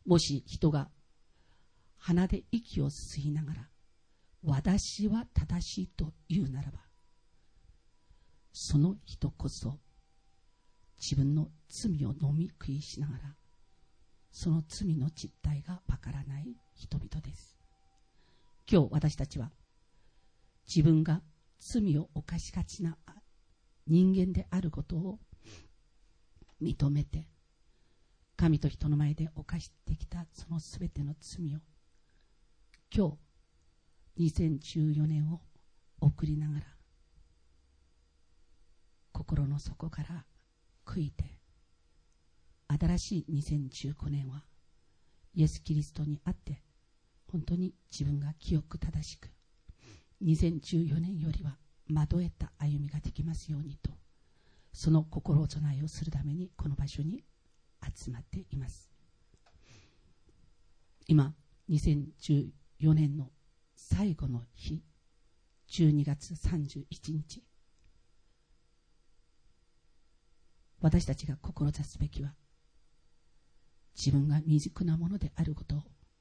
もし人が鼻で息を吸いながら私は正しいと言うならば、その人こそ自分の罪を飲み食いしながらその罪の実態がわからない人々です。今日私たちは自分が罪を犯しがちな人間であることを認めて、神と人の前で犯してきたそのすべての罪を今日2014年を送りながら心の底から悔いて、新しい2015年はイエス・キリストにあって本当に自分が清く正しく、2014年よりは惑えた歩みができますようにと、その心備えをするためにこの場所に集まっています。今2014年の最後の日、12月31日、私たちが志すべきは自分が未熟なものであることを、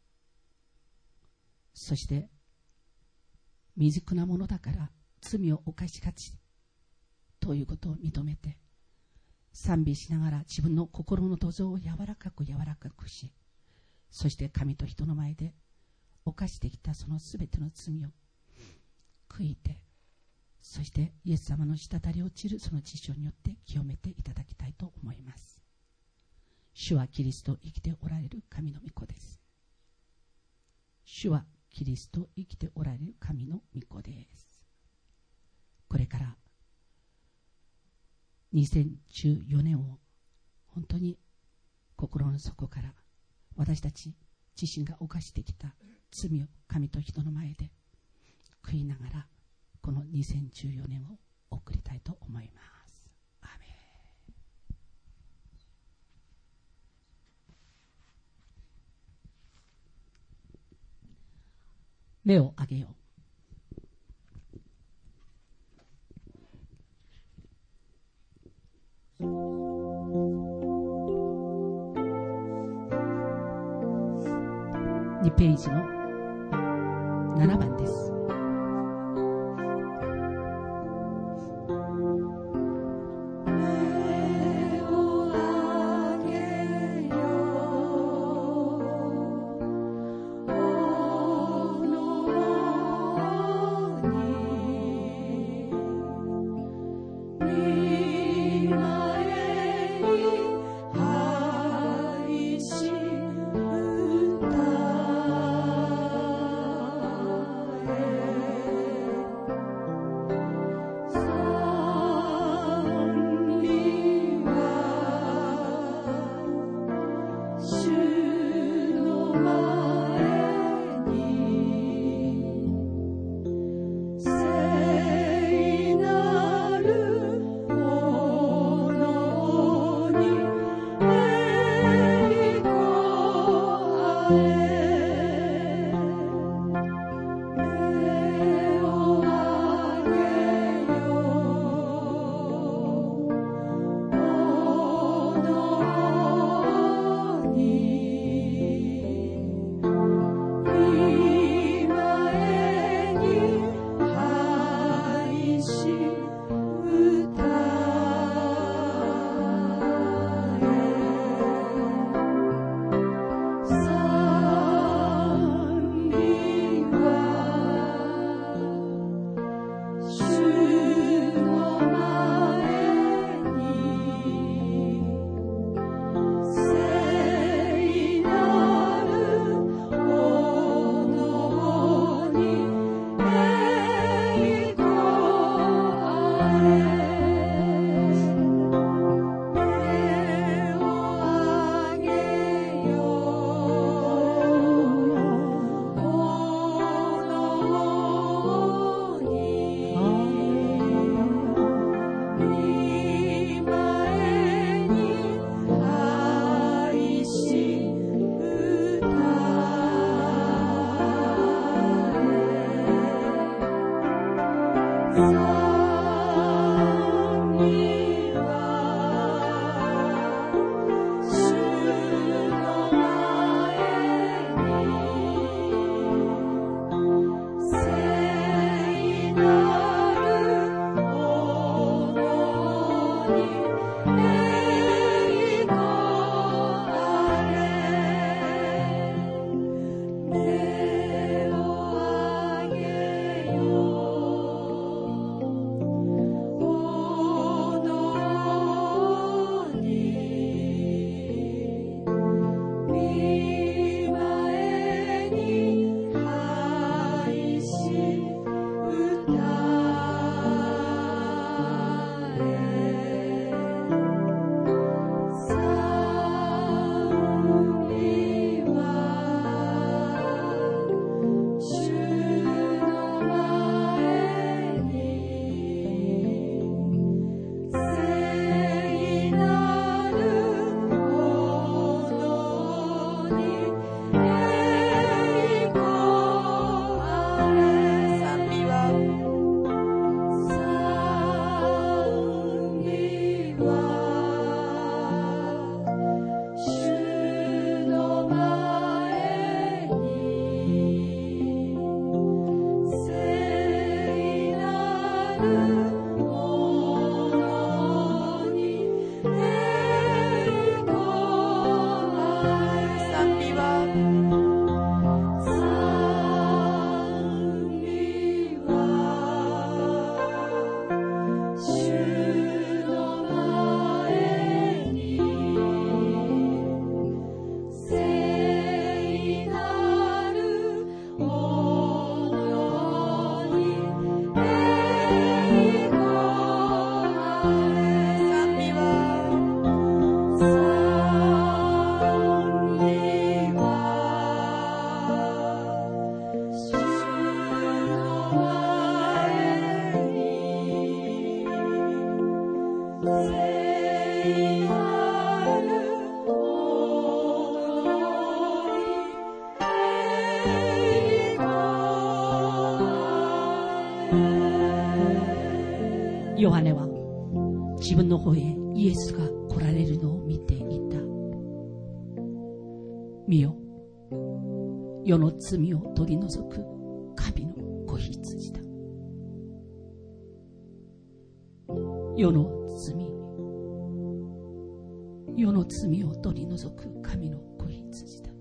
そして未熟なものだから罪を犯しがちということを認めて、賛美しながら自分の心の土壌を柔らかくし、そして神と人の前で犯してきたそのすべての罪を悔いて、そしてイエス様の滴り落ちるその知性によって清めていただきたいと思います。主はキリスト生きておられる神の御子です。主はキリスト生きておられる神の御子です。これから2014年を本当に心の底から私たち自身が犯してきた罪を神と人の前で悔いながら、この2014年を送りたいと思います。アーメン。目を上げよう。2ページの7番です。 さヨハネは自分の方へイエスが来られるのを見ていた。見よ、世の罪を取り除く神の子羊だ。世の罪を取り除く神の子羊だ。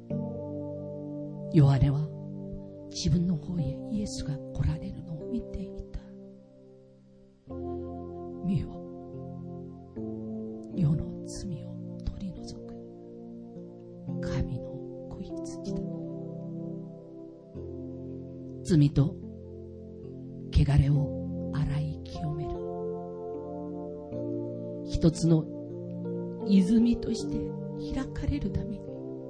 ヨハネは自分の方へイエスが来られるのを見ていた。見よ、世の罪を取り除く神の子羊だ。罪と汚れを洗い清める一つの泉として開かれるために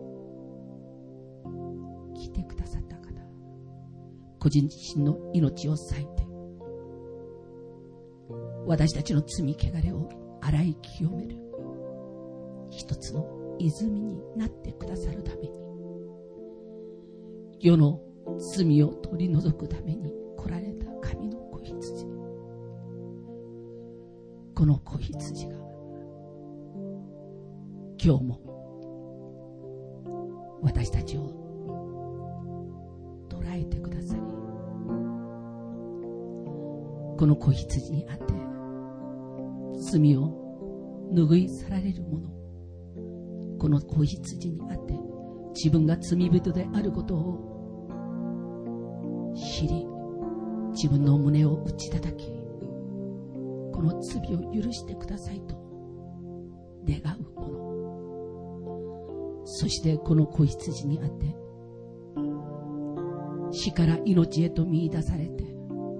来てくださった方、個人自身の命を割いて私たちの罪汚れを洗い清める一つの泉になってくださるために、世の罪を取り除くために来られた神の子羊。この子羊が今日も私たちを捉えてくださり、この子羊にあって罪を拭い去られるもの、この子羊にあって自分が罪人であることを知り、自分の胸を打ち叩き、この罪を許してくださいと願うもの、そしてこの子羊にあって死から命へと見出されて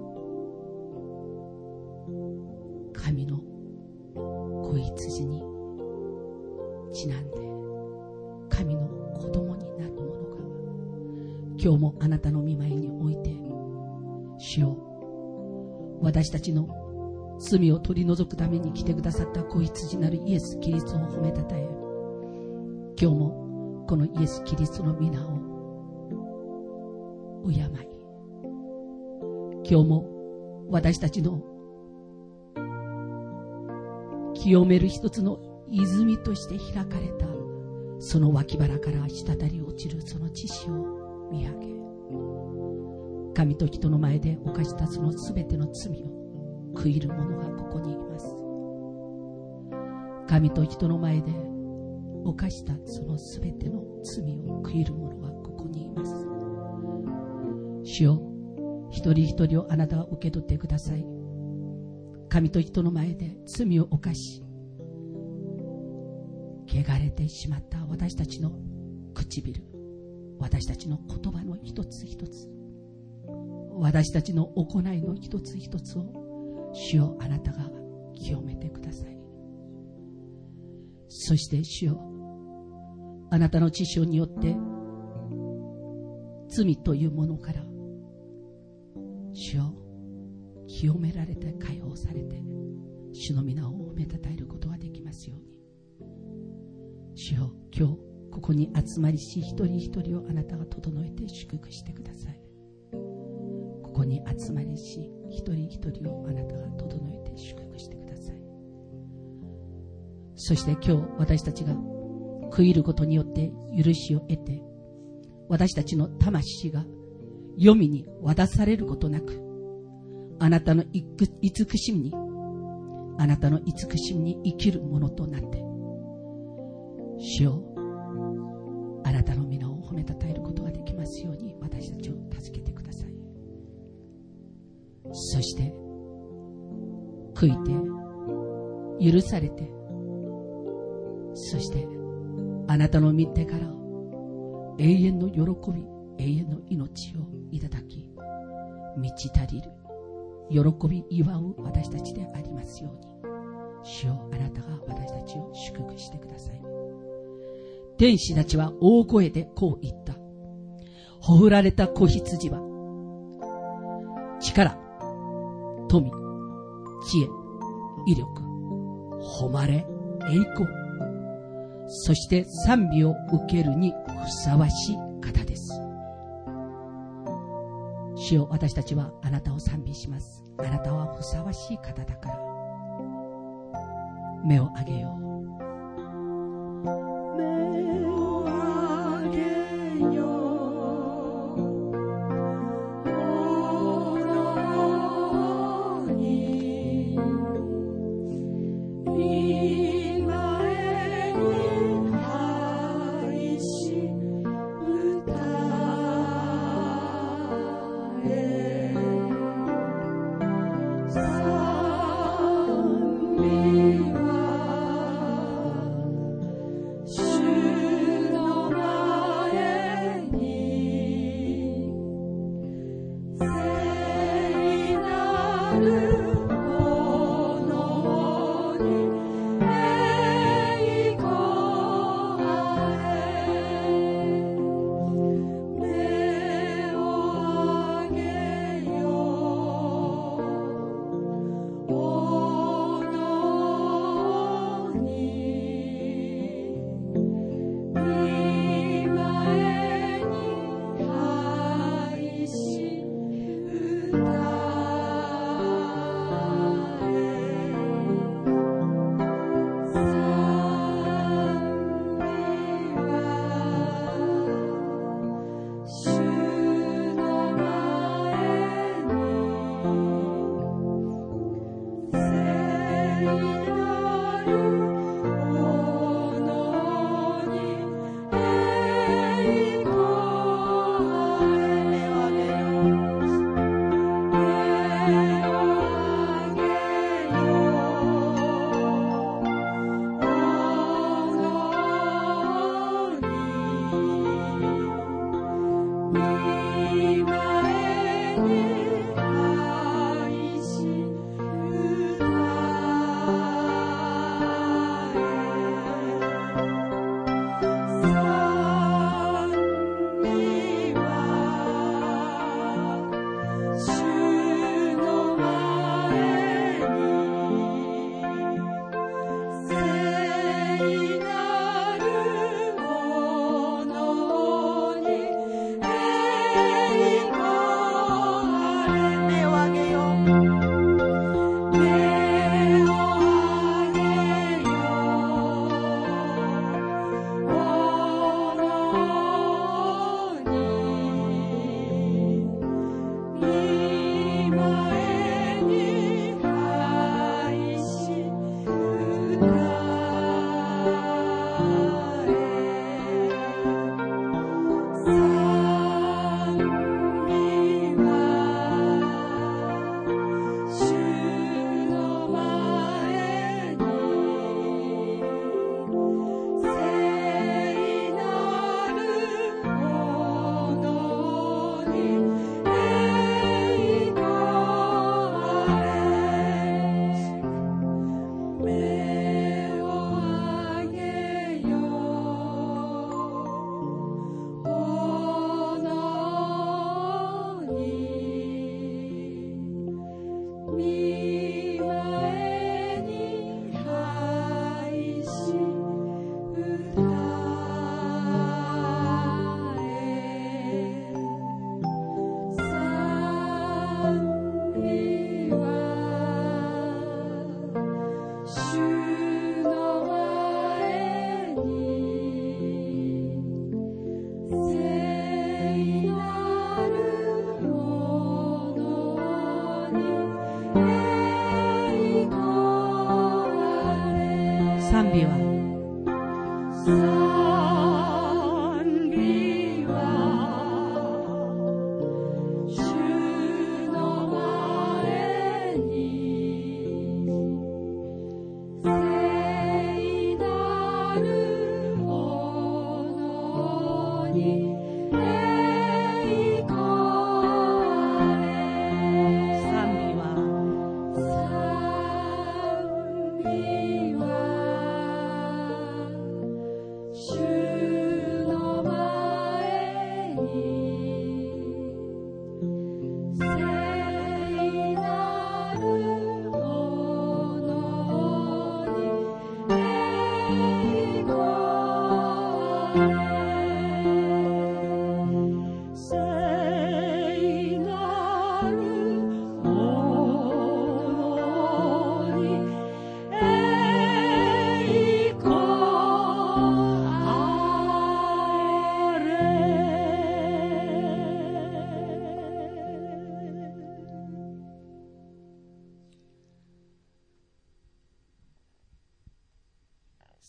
神の子羊にちなんで神の子供になるものが今日もあなたの御前において、主よ、私たちの罪を取り除くために来てくださった子羊なるイエス・キリストを褒めたたえ、今日もこのイエス・キリストの皆を敬い、今日も私たちの清める一つの泉として開かれたその脇腹から滴り落ちるその血潮を見上げ、神と人の前で犯したそのすべての罪を悔いる者がここにいます。神と人の前で犯したそのすべての罪を悔いる者がここにいます。主よ、一人一人をあなたが受け取ってください。神と人の前で罪を犯し汚れてしまった私たちの唇、私たちの言葉の一つ一つ、私たちの行いの一つ一つを主よ、あなたが清めてください。そして主よ、あなたの血潮によって罪というものから主よ、清められて解放されて主の皆を褒めたたえることができますように、主よ、今日ここに集まりし一人一人をあなたが整えて祝福してください。ここに集まりし一人一人をあなたが整えて祝福してください。そして今日私たちが悔いることによって許しを得て、私たちの魂が黄泉に渡されることなく、あなたの慈しみに生きるものとなって、主よ、あなたの皆を褒めたたえることができますように私たちを助けてください。そして悔いて許されて、そしてあなたの御手から永遠の喜び、永遠の命をいただき、満ち足りる喜び祝う私たちでありますように、主よ、あなたが私たちを祝福してください。天使たちは大声でこう言った。ほふられた子羊は力、富、知恵、威力、誉れ、栄光、そして賛美を受けるにふさわしい方です。 主よ、私たちはあなたを賛美します。あなたはふさわしい方だから。目を上げよう。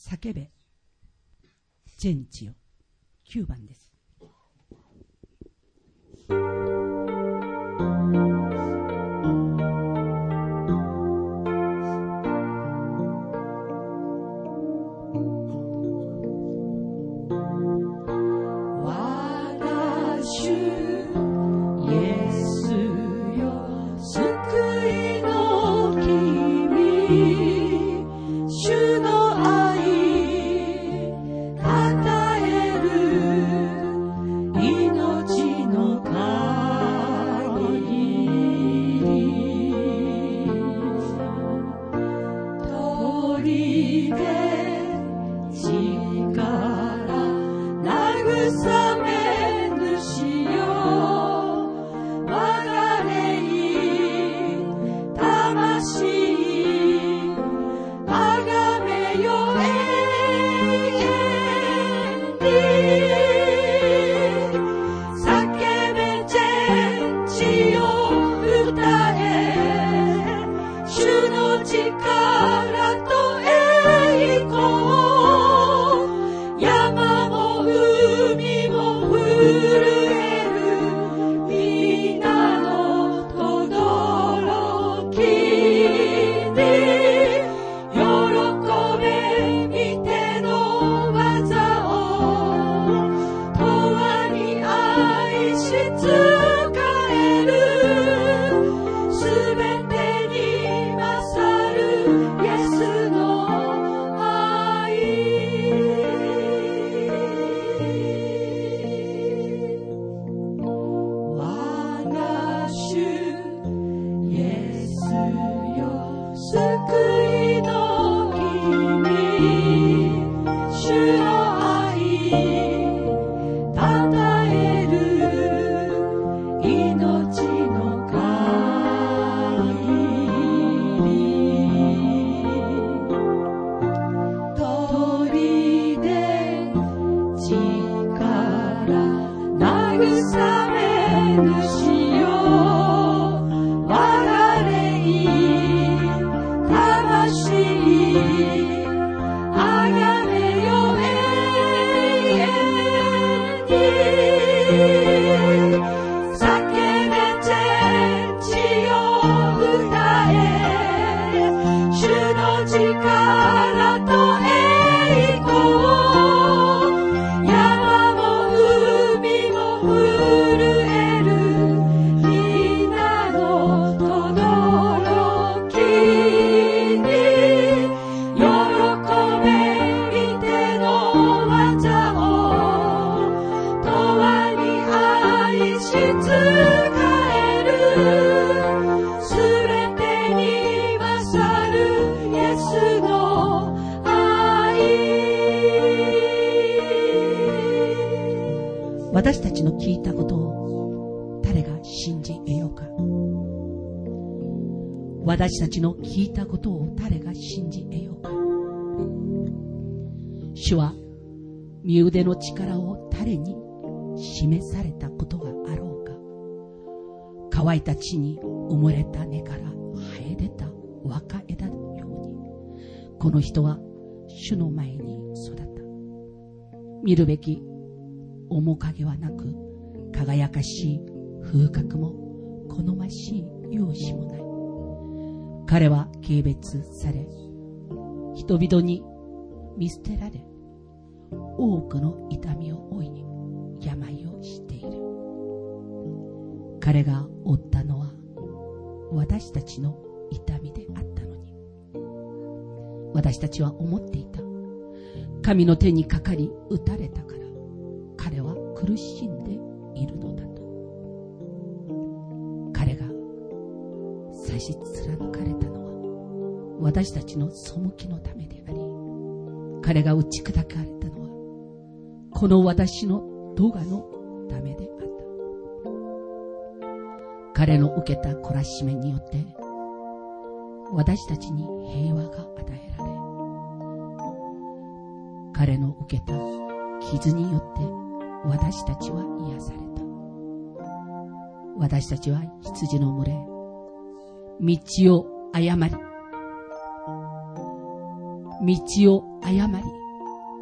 叫べ全地よ。9番です。私たちの聞いたことを誰が信じ得ようか。私たちの聞いたことを誰が信じ得ようか。主は身腕の力を誰に示されたことがあろうか。乾いた地に埋もれた根から生え出た若枝のように、この人は主の前に育った。見るべき面影はなく、輝かしい風格も好ましい容姿もない。彼は軽蔑され、人々に見捨てられ、多くの痛みを負い、病をしている。彼が負ったのは私たちの痛みであったのに、私たちは思っていた。神の手にかかり打たれたから彼は苦しんでいるのだと。彼が差し貫かれたのは私たちの背きのためであり、彼が打ち砕かれたのはこの私の咎のためであった。彼の受けた懲らしめによって私たちに平和が与えられ、彼の受けた傷によって私たちは癒された。私たちは羊の群れ、道を誤り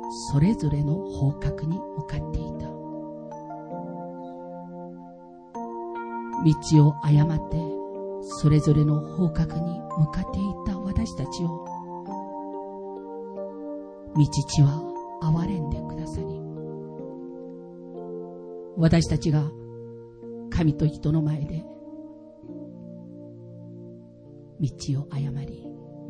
それぞれの方角に向かっていた。道を誤ってそれぞれの方角に向かっていた私たちを、御父は憐れんでくださり、私たちが神と人の前で道を誤り、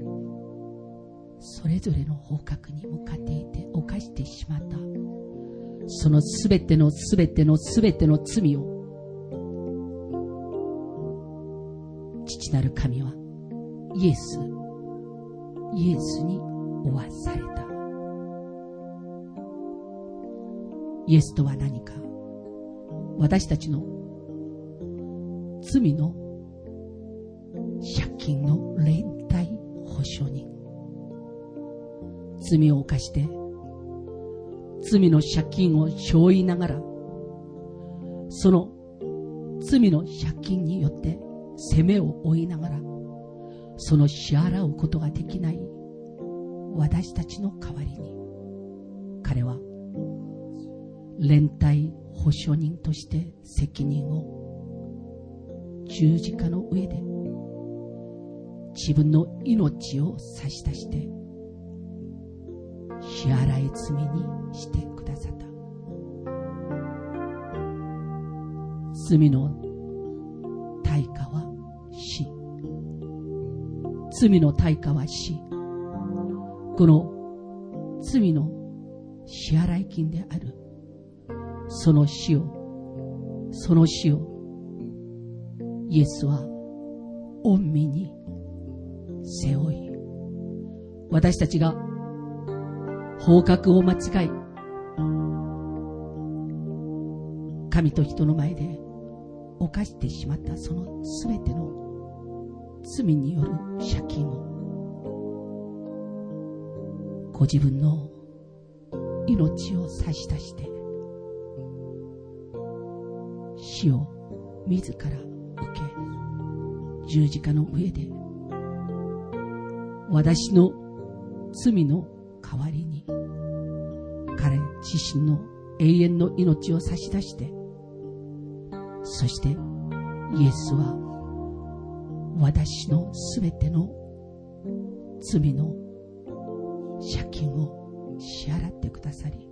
それぞれの方角に向かっていて犯してしまったそのすべての罪を、父なる神はイエスに負わされた。イエスとは何か。私たちの罪の借金の連帯保証人。罪を犯して罪の借金を背負いながら、その罪の借金によって責めを負いながら、その支払うことができない私たちの代わりに、彼は連帯保証人として責任を十字架の上で自分の命を差し出して支払い済みにしてくださった。罪の対価は死。罪の対価は死。この罪の支払い金であるその死をイエスは御身に背負い、私たちが方角を間違い、神と人の前で犯してしまったそのすべての罪による借金を、ご自分の命を差し出して死を自ら受け、十字架の上で私の罪の代わりに彼自身の永遠の命を差し出して、そしてイエスは私のすべての罪の借金を支払ってくださり、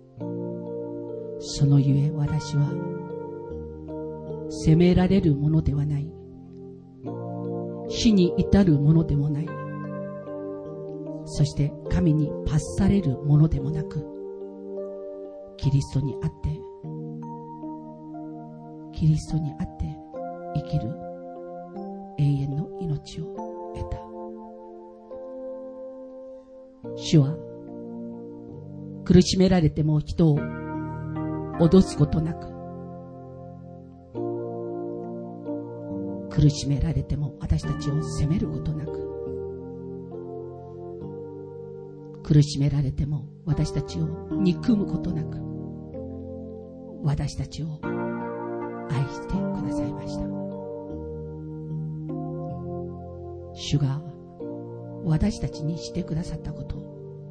そのゆえ私は責められるものではない、死に至るものでもない、そして神に罰されるものでもなく、キリストにあって生きる永遠の命を得た。主は苦しめられても人を脅すことなく、苦しめられても私たちを責めることなく、苦しめられても私たちを憎むことなく、私たちを愛してくださいました。主が私たちにしてくださったこと、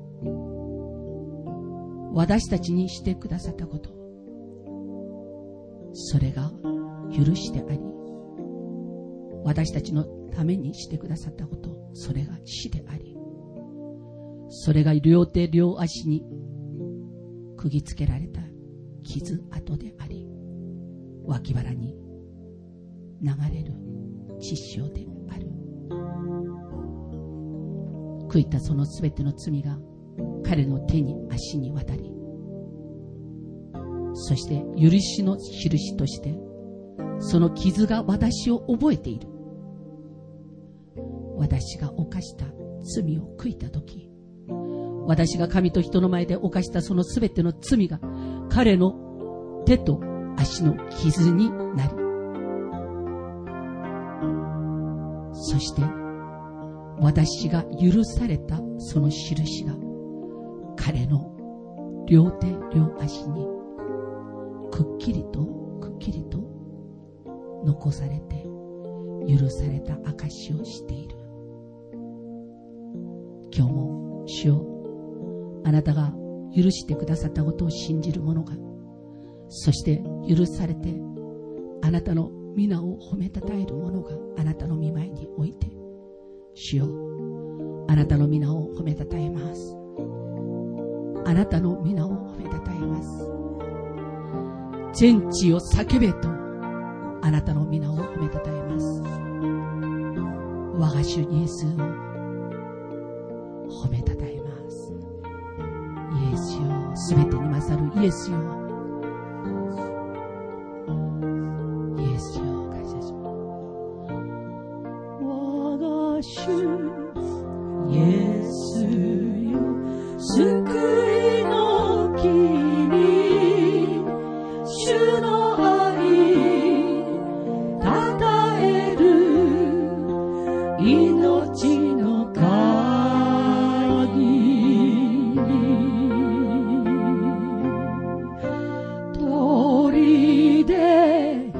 それが許しであり、私たちのためにしてくださったこと、それが死であり、それが両手両足に釘付けられた傷跡であり、脇腹に流れる血潮である。悔いたそのすべての罪が彼の手に足に渡り、そして許しの印としてその傷が私を覚えている。私が犯した罪を悔いたとき、私が神と人の前で犯したそのすべての罪が彼の手と足の傷になり、そして私が許されたその印が彼の両手両足にくっきりと残されて許された証をしている。今日も主よ、あなたが許してくださったことを信じる者が、そして許されてあなたの皆を褒めたたえる者があなたの御前において、主よ、あなたの皆を褒めたたえます。あなたの皆を褒めたたえます。全地を叫べとあなたの皆を褒めたたえます。我が主イエスを褒めたたえます。イエスよ、すべてに勝るイエスよ、イエスよ、感謝します。我が主イエスよ、救いの君、主の愛たたえる命の鍵、鳥で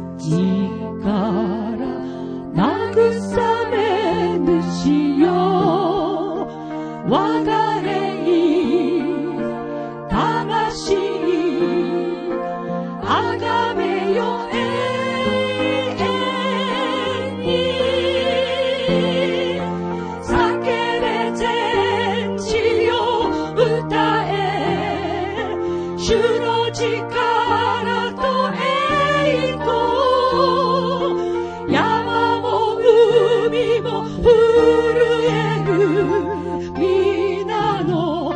力慰め主よ、我が霊魂あがめよ永遠に、叫べ全地よ歌え、主の力と栄光、山も海も震える皆の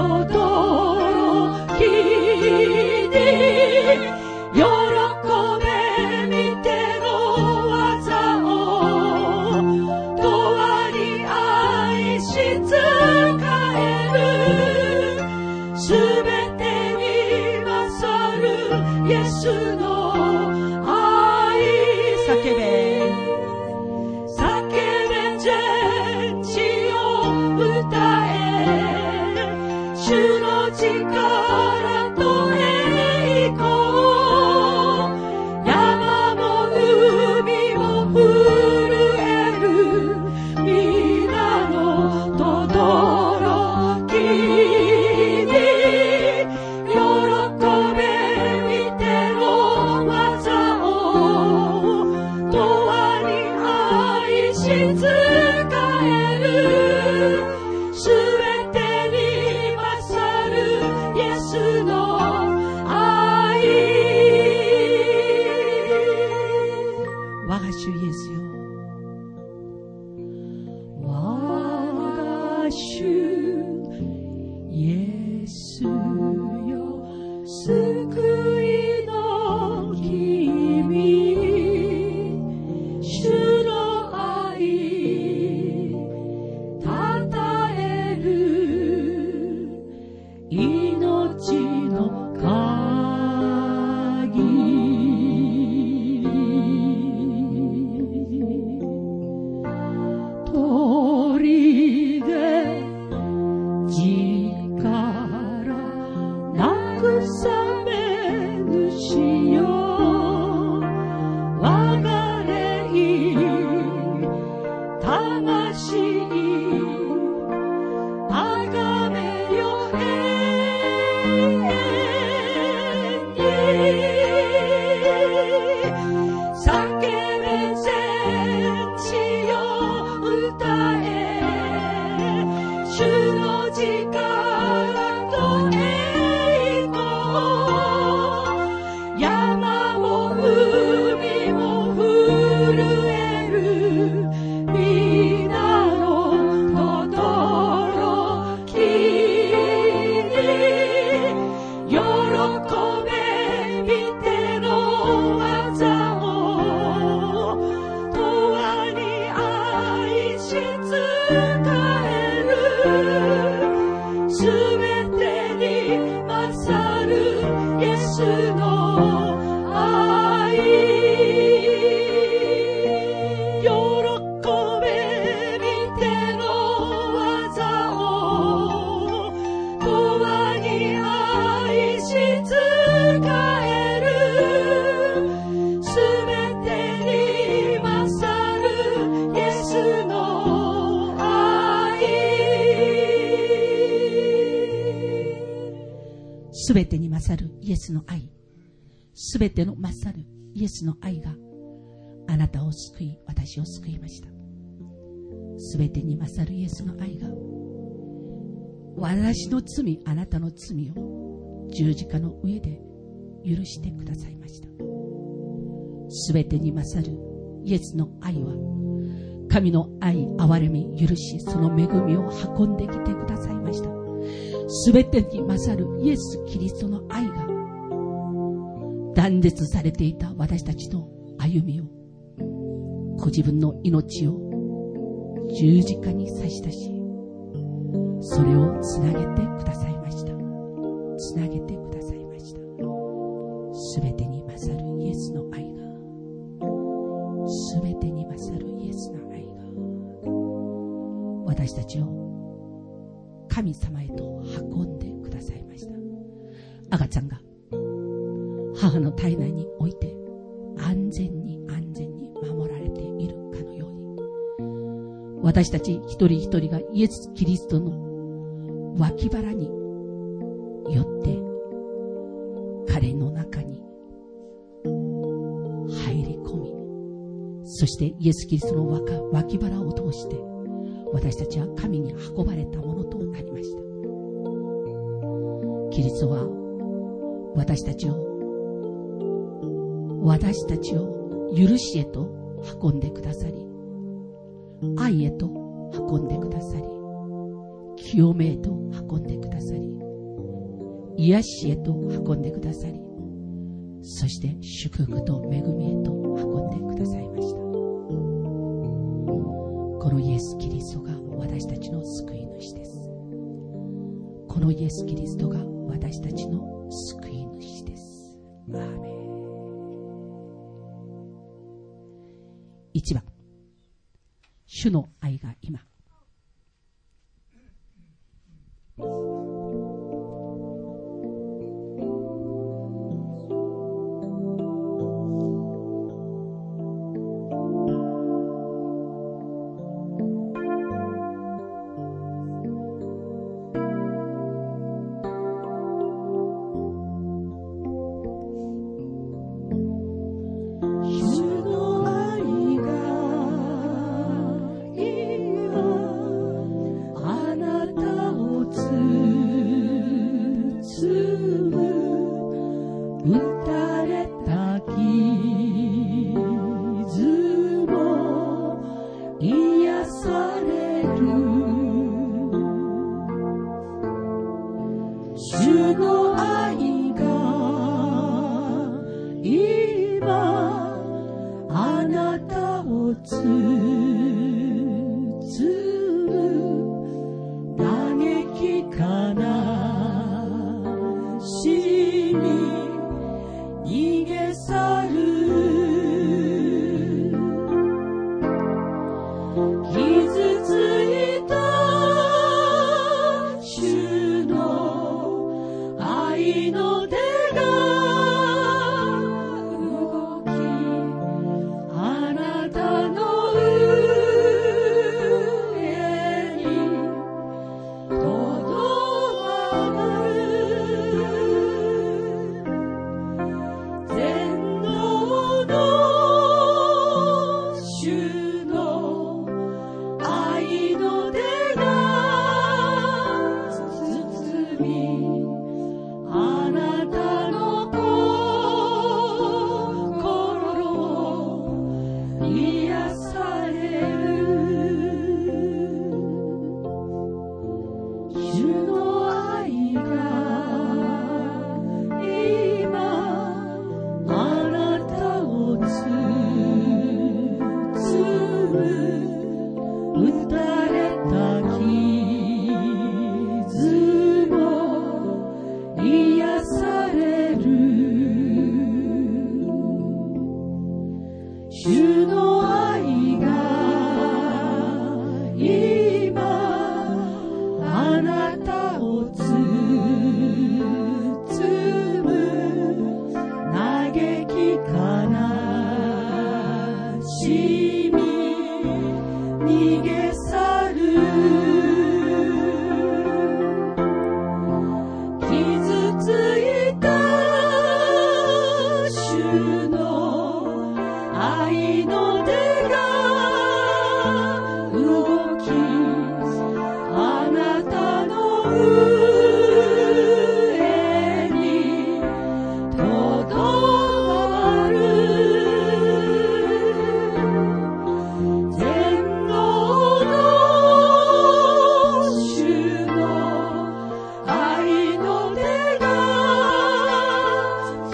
轟に、喜べ見ての技を永遠に愛し仕える、すべてに勝るイエスの愛、叫べ全地を歌え、主の力と栄光、山も海も震える皆の轟に、喜べ見ての技を永遠に愛し仕える、すべてに勝るイエスの愛、我が主イエスよ、我が主イエスよ、救いの君、主の愛たたえる命の鍵、鳥で力慰め主よ、我が霊魂あがめよ永遠に、叫べ全地よ歌え、主の力と栄光、山も海も震える皆の轟に、喜べ見ての技を永遠に愛し仕える、すべてに勝るイエスの愛、喜べ見ての技を永遠に愛し仕える、すべてに勝るイエスの愛、 勝るイエスの愛、すべての勝るイエスの愛があなたを救い、私を救いました。すべてに勝るイエスの愛が私の罪、あなたの罪を十字架の上で許してくださいました。すべてに勝るイエスの愛は神の愛、憐れみ、許し、その恵みを運んできてくださいました。すべてに勝るイエス・キリストの愛が断絶されていた私たちの歩みを、ご自分の命を十字架に差し出し、それをつなげてくださいました。つなげてくださいました。すべてに勝るイエスの愛が、すべてに勝るイエスの愛が私たちを神様へと運んでくださいました。赤ちゃんが母の体内において安全に守られているかのように、私たち一人一人がイエス・キリストの脇腹によって彼の中に入り込み、そしてイエス・キリストの脇腹を通して私たちは神に運ばれたものとなりました。キリストは私たちを許しへと運んでくださり、愛へと運んでくださり、清めへと運んでくださり、癒しへと運んでくださり、そして祝福と恵みへと運んでくださいました。このイエス・キリストが私たちの救い主です。このイエス・キリストが私たちの救い主です。アーメン。1番、主の愛が今。 天の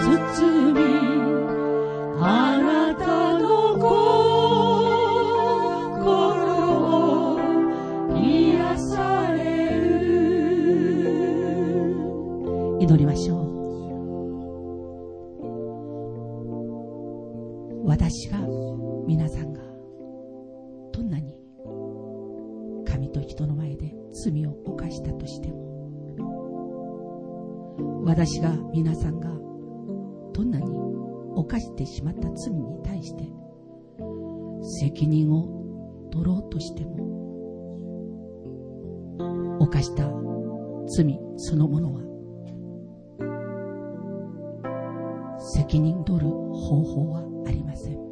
包み、あなたの心を癒される。祈りましょう。私が、皆さんがどんなに神と人の前で罪を犯したとしても、私が、皆さんがどんなに犯してしまった罪に対して責任を取ろうとしても、犯した罪そのものは責任取る方法はありません。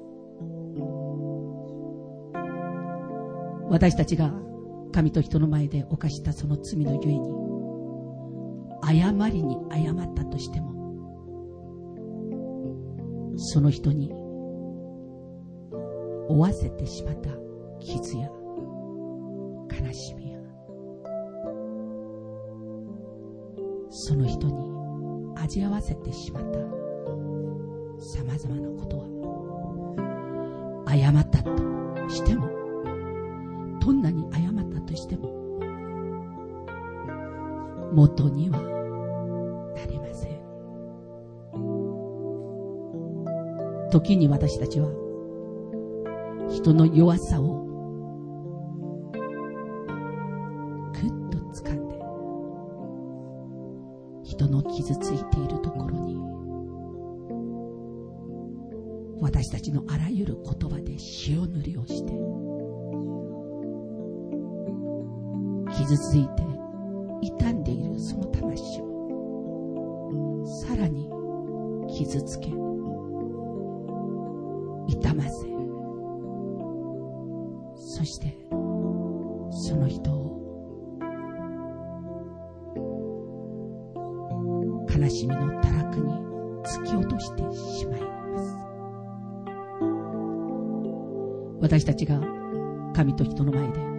私たちが神と人の前で犯したその罪のゆえに、誤りに誤ったとしても、その人に負わせてしまった傷や悲しみや、その人に味合わせてしまったさまざまなことは、誤ったとしても、どんなに誤ったとしても元にはなりません。時に私たちは人の弱さをぐっと掴んで、人の傷ついているところに私たちのあらゆる言葉で塩塗りをして、傷ついて傷んでいるその魂をさらに傷つけ、痛ませ、そしてその人を悲しみの堕落に突き落としてしまいます。私たちが神と人の前で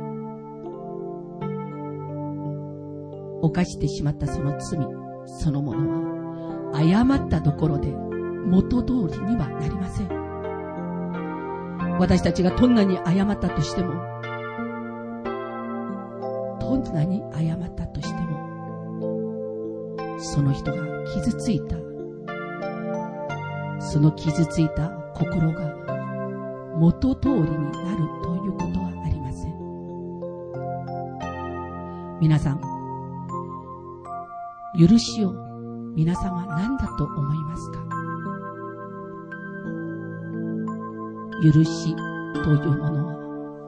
犯してしまったその罪そのものは、誤ったところで元通りにはなりません。私たちがどんなに誤ったとしても、どんなに誤ったとしても、その人が傷ついた、その傷ついた心が元通りになるということはありません。皆さん、許しを皆さんは何だと思いますか？許しというものは、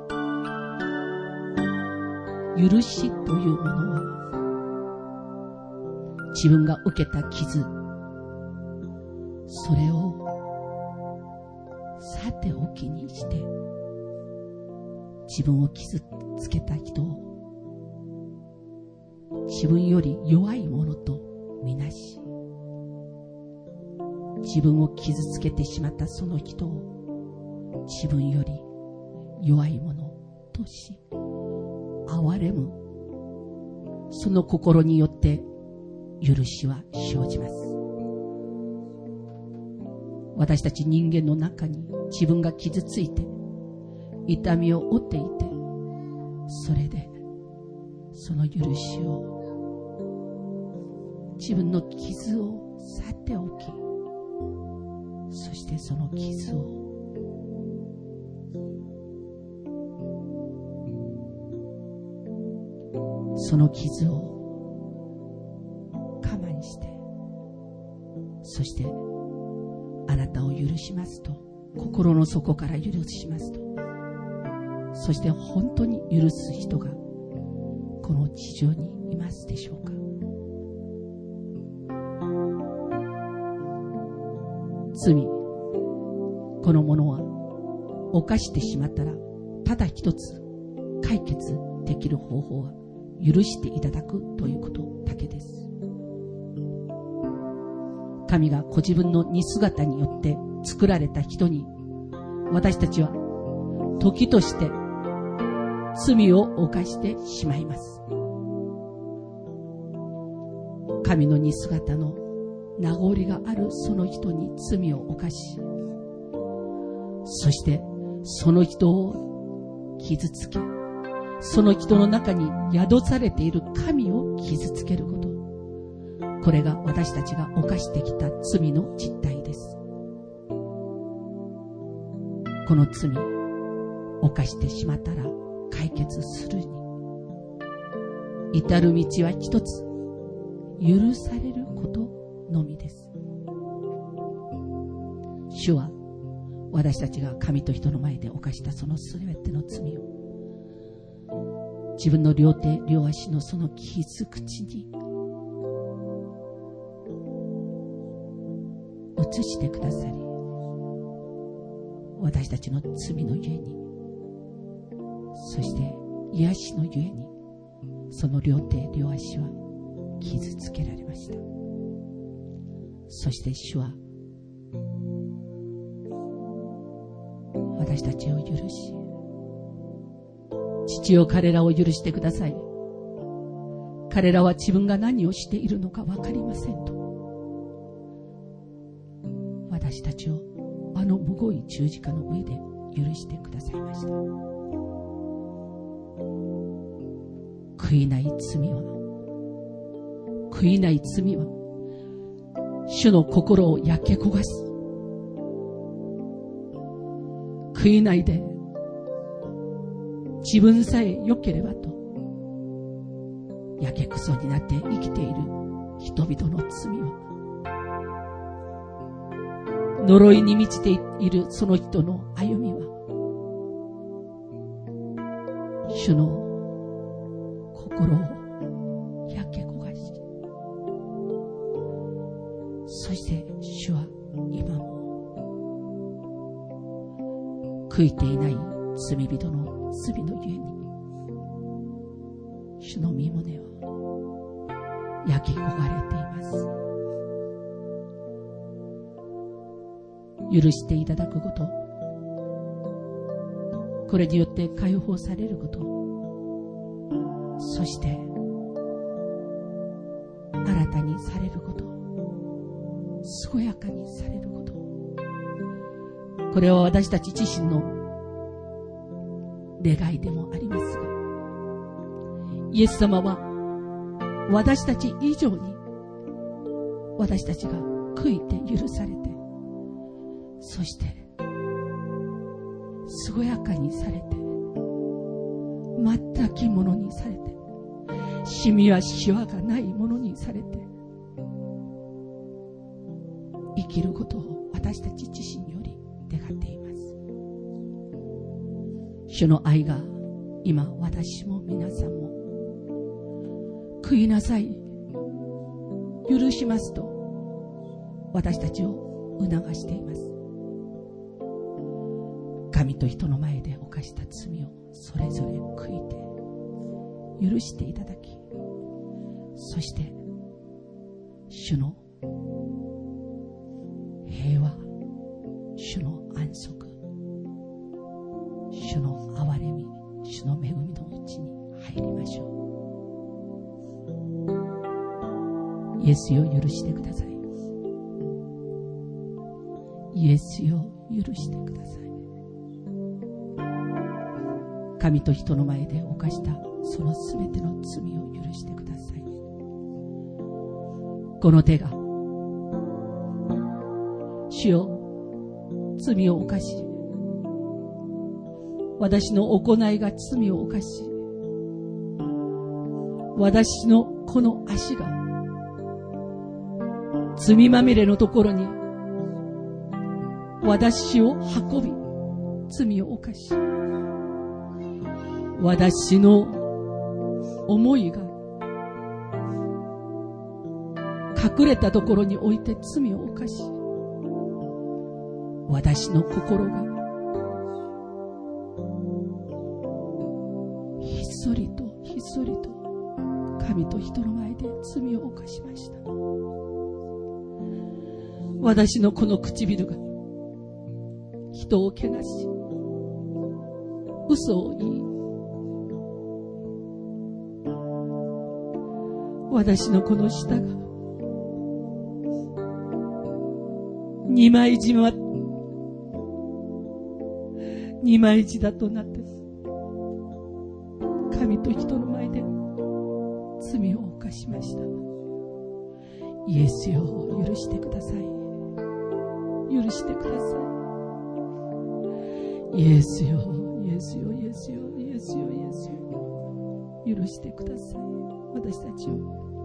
許しというものは、自分が受けた傷、それをさておきにして、自分を傷つけた人を自分より弱いものとみなし、自分を傷つけてしまったその人を自分より弱いものとし、憐れむ、その心によって許しは生じます。私たち人間の中に自分が傷ついて痛みを負っていて、それでその許しを、自分の傷を去っておき、そしてその傷を我慢して、そしてあなたを許しますと、心の底から許しますと、そして本当に許す人がこの地上にいますでしょうか？罪、このものは犯してしまったら、ただ一つ解決できる方法は許していただくということだけです。神がご自分の似姿によって作られた人に、私たちは時として罪を犯してしまいます。神の似姿の名残があるその人に罪を犯し、そしてその人を傷つけ、その人の中に宿されている神を傷つけること、これが私たちが犯してきた罪の実態です。この罪犯してしまったら解決するに至る道は一つ、許されることのみです。主は私たちが神と人の前で犯したそのすべての罪を、自分の両手両足のその傷口に移してくださり、私たちの罪のゆえに、そして癒しのゆえに、その両手両足は傷つけられました。そして主は私たちを許し、父よ、彼らを許してください。彼らは自分が何をしているのか分かりませんと、私たちをあのむごい十字架の上で許してくださいました。悔いない罪は主の心を焼け焦がす。悔いないで自分さえ良ければとやけくそになって生きている人々の罪は、呪いに満ちているその人の歩みは、主の心を焼け焦がし、そして主は今も悔いていない罪人の罪のゆえに、主の御胸は焼き焦がれています。許していただくこと、これによって解放されること、そして新たにされること、健やかにされること、これは私たち自身の願いでもありますが、イエス様は私たち以上に私たちが悔いて許されて、そして健やかにされて、全きものにされて、シミやシワがないものにされて、生きることを私たち自身より願っています。主の愛が今、私も皆さんも悔いなさい、許しますと私たちを促しています。神と人の前で犯した罪をそれぞれ悔いて許していただき、そして主の平和、主の安息、主の憐れみ、主の恵みのうちに入りましょう。イエスよ、許してください。イエスよ、許してください。神と人の前で犯したそのすべての罪を許してください。この手が、主よ、罪を犯し、私の行いが罪を犯し、私のこの足が罪まみれのところに私を運び、罪を犯し、私の思いが隠れたところに置いて罪を犯し、私の心がひっそりとひっそりと神と人の前で罪を犯しました。私のこの唇が人を汚し、嘘を言い、私のこの舌が二枚地だとなって神と人の前で罪を犯しました。イエスよ、許してください。許してください。イエスよ、イエスよ、イエスよ、イエスよ、イエスよ、許してください。私たちを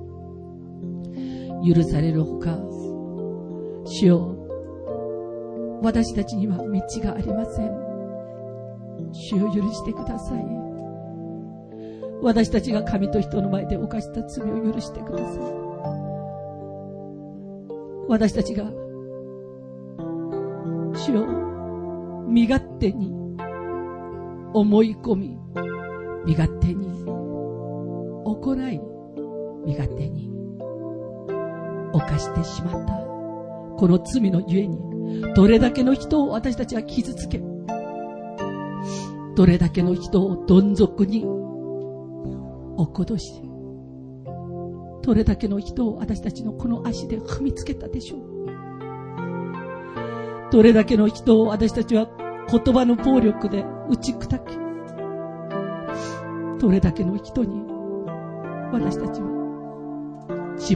許されるほか、主よ、私たちには道がありません。主を許してください。私たちが神と人の前で犯した罪を許してください。私たちが主を身勝手に思い込み、身勝手に行い、身勝手に犯してしまったこの罪のゆえに、どれだけの人を私たちは傷つけ、どれだけの人をどん底に落っことし、どれだけの人を私たちのこの足で踏みつけたでしょう。どれだけの人を私たちは言葉の暴力で打ち砕き、どれだけの人に私たちは自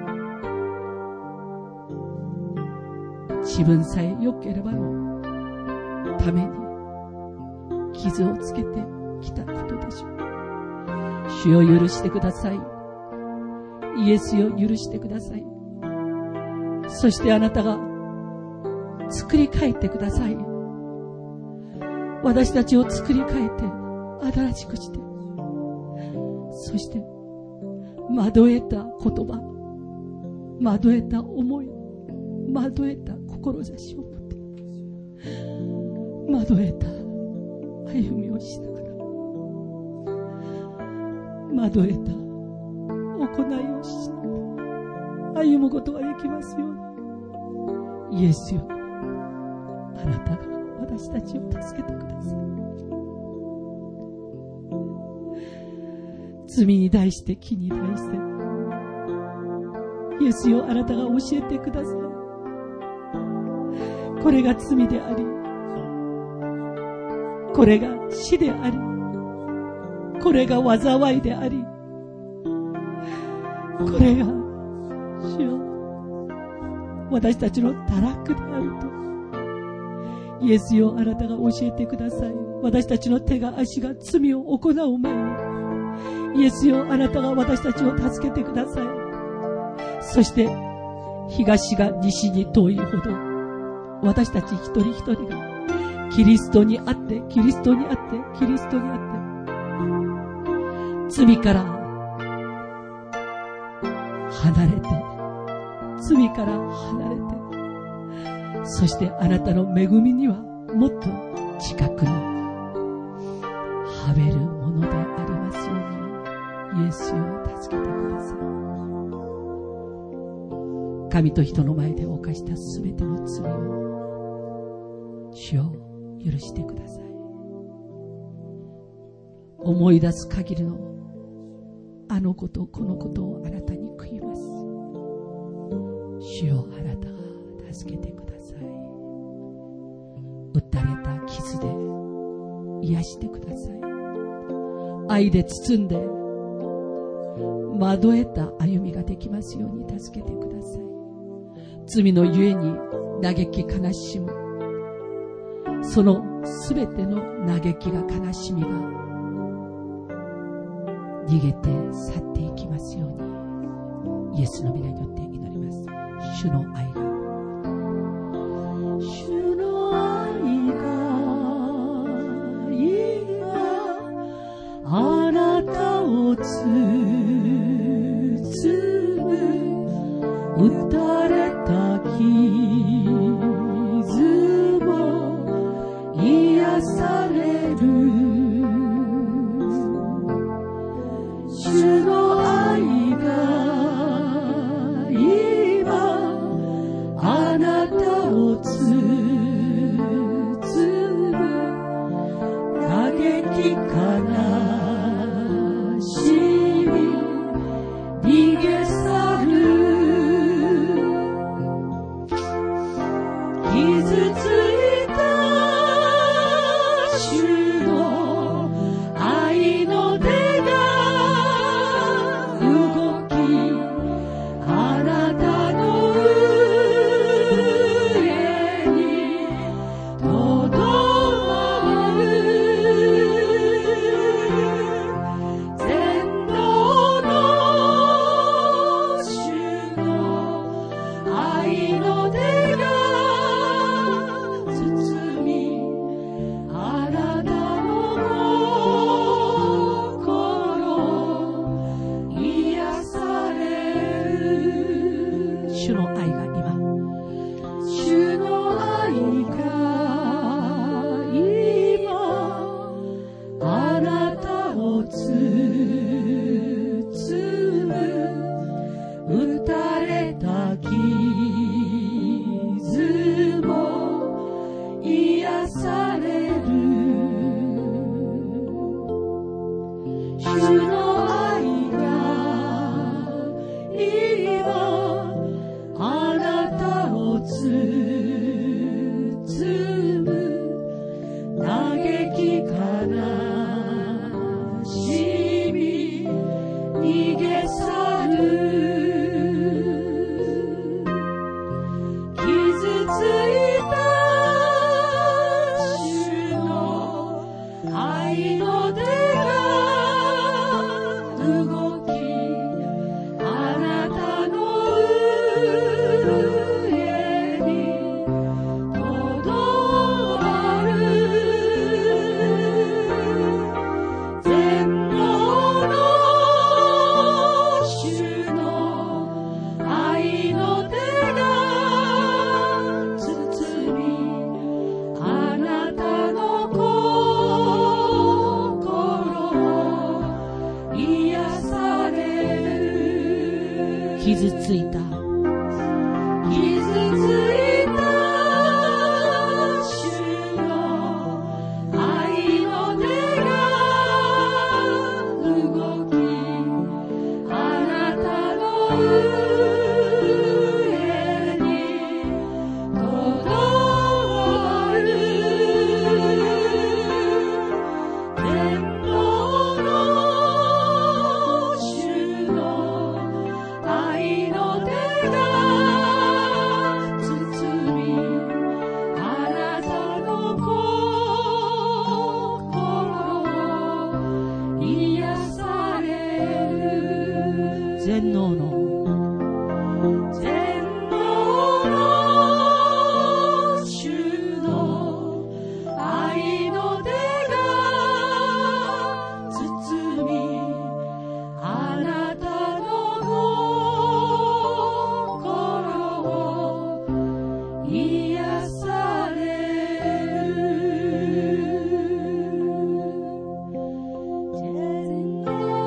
分さえ良ければのために傷をつけてきたことでしょう。主よ、許してください。イエスよ、許してください。そしてあなたが作り変えてください。私たちを作り変えて新しくして、そして惑えた言葉、惑えた思い、惑えた志を持って、惑えた歩みをしながら、惑えた行いをしながら歩むことができますように。イエスよ、あなたが私たちを助けてください。罪に対して、義に対して、イエスよ、あなたが教えてください。これが罪であり、これが死であり、これが災いであり、これが主よ、私たちの堕落であると、イエスよ、あなたが教えてください。私たちの手が足が罪を行う前に、イエスよ、あなたが私たちを助けてください。そして東が西に遠いほど、私たち一人一人がキリストにあって、キリストにあって、キリストにあって、罪から離れて、罪から離れて、そしてあなたの恵みにはもっと近くにはべるものでありますように、イエスを助けてください。神と人の前で犯したすべての罪を主よ、許してください。思い出す限りのあのことこのことをあなたに悔います。主よ、あなたが助けてください。打たれた傷で癒してください。愛で包んで惑えた歩みができますように助けてください。罪のゆえに嘆き悲しむ、そのすべての嘆きが悲しみが逃げて去っていきますように、イエスの皆によって祈ります。主の愛が、主の愛が今あなたを包む、打たれた傷も癒される、主の愛が今傷ついた主の愛の手が動き、あなたの上にとどまる。天皇の主の愛の手が包み、あなたの心を癒される。全能の主の愛の手が包み、あなたの心を癒される。天皇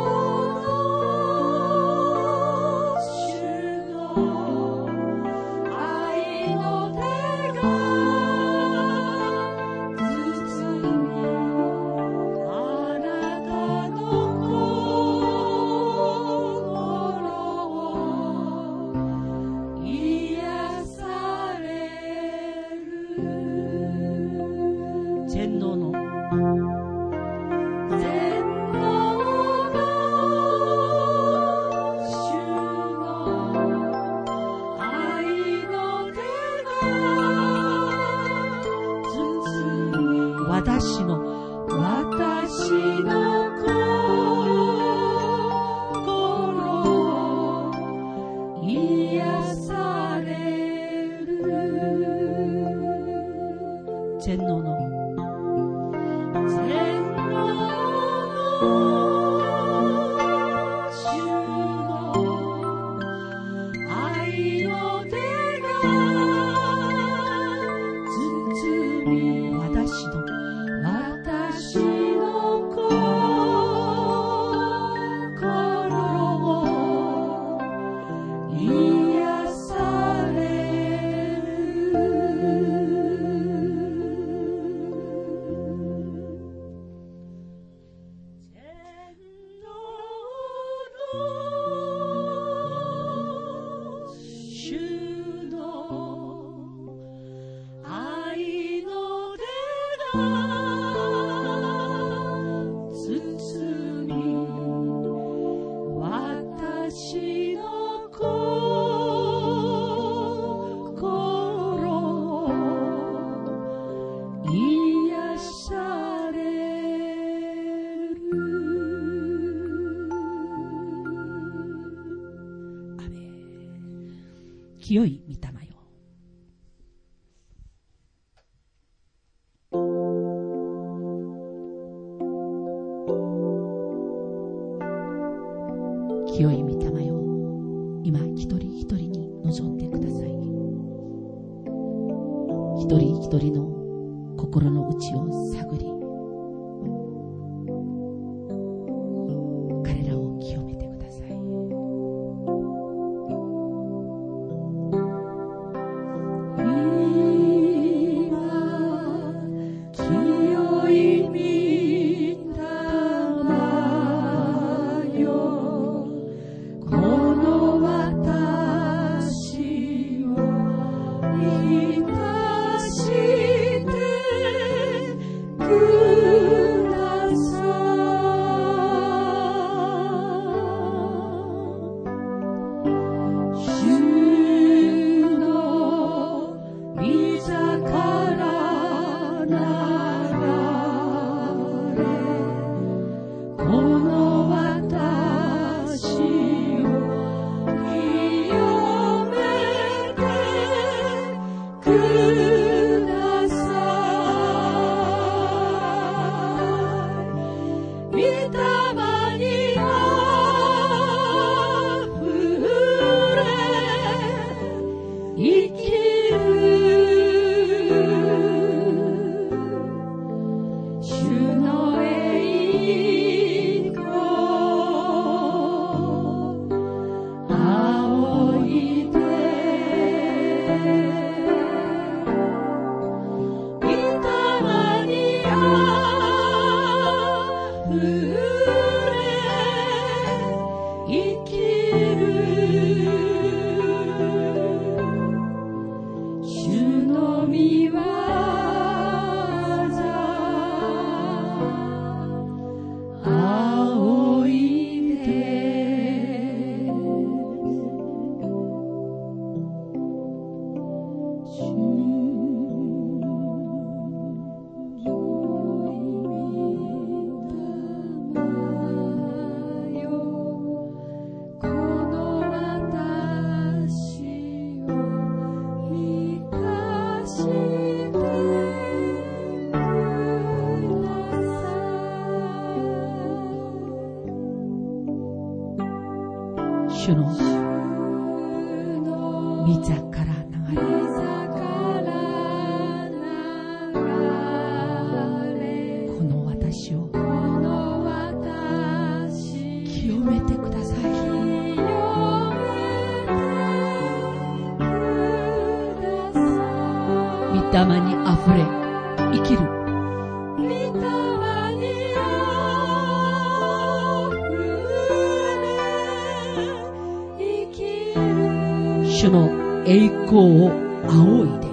の主の愛の手が包み、あなたの心を癒される。天皇の主の愛の手が包み、私の心を癒される。天皇の主の愛の手が包み、私の心を癒される。天皇の主の清い御霊よ、清い御霊よ、今一人一人に臨んでください。一人一人の心の内を探り、彼らを清めてください。今清い御霊よ、この私を生かしてください。主の御座から流れ、この私を清めてください。御霊にあふれ生きる主の栄光、仰いで御霊にあふれ生きる主の御業、仰いで主の御霊よ、この私を生かしてください。主の御座から流れ、この私を清めてください。御霊にあふれ生きる主の栄光を仰いで、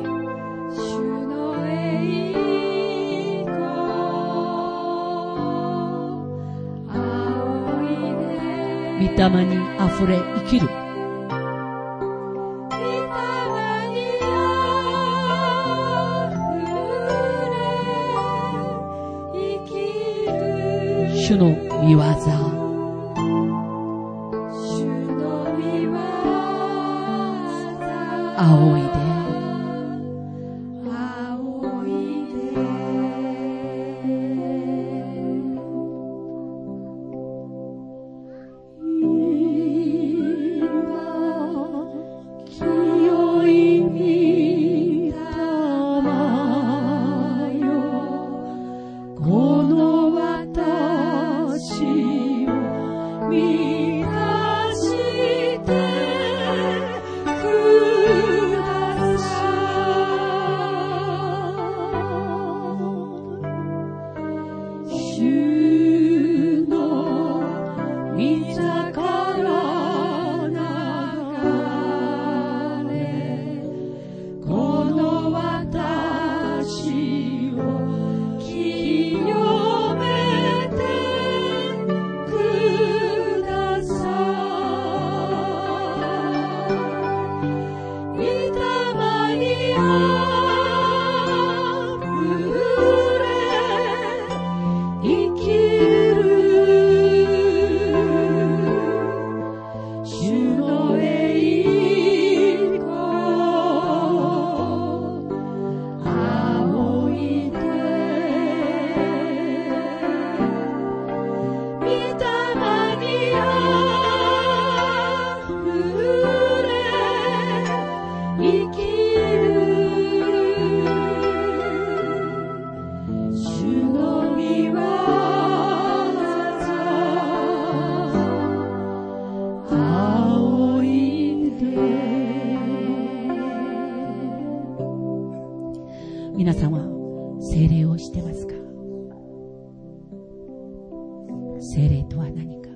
御霊にあふれ生きる主の御業、仰いで満たしてくだ皆さんは聖霊を知ってますか？聖霊とは何か。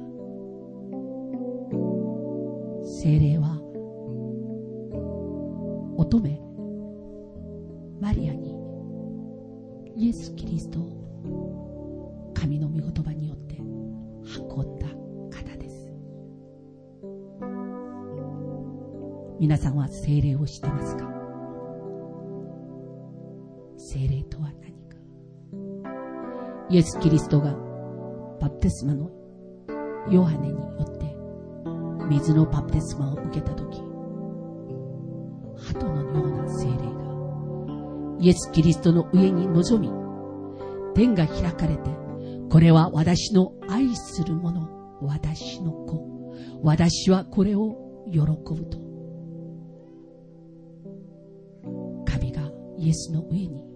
聖霊は乙女マリアにイエス・キリストを神の御言葉によって運んだ方です。皆さんは聖霊を知ってますか？聖霊とは何か。イエス・キリストがバプテスマのヨハネによって水のバプテスマを受けたとき、鳩のような聖霊がイエス・キリストの上に臨み、天が開かれて、これは私の愛する者、私の子、私はこれを喜ぶと、神がイエスの上に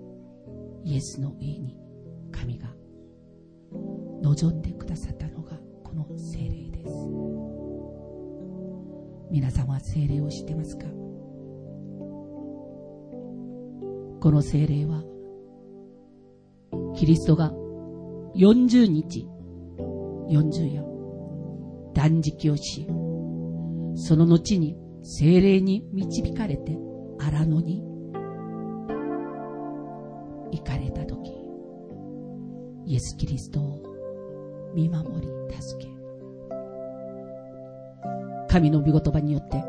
神が望んでくださったのがこの聖霊です。皆さんは聖霊を知ってますか？この聖霊はキリストが40日40夜断食をし、その後に聖霊に導かれて荒野に行かれたとき、イエス・キリストを見守り助け、神の御言葉によって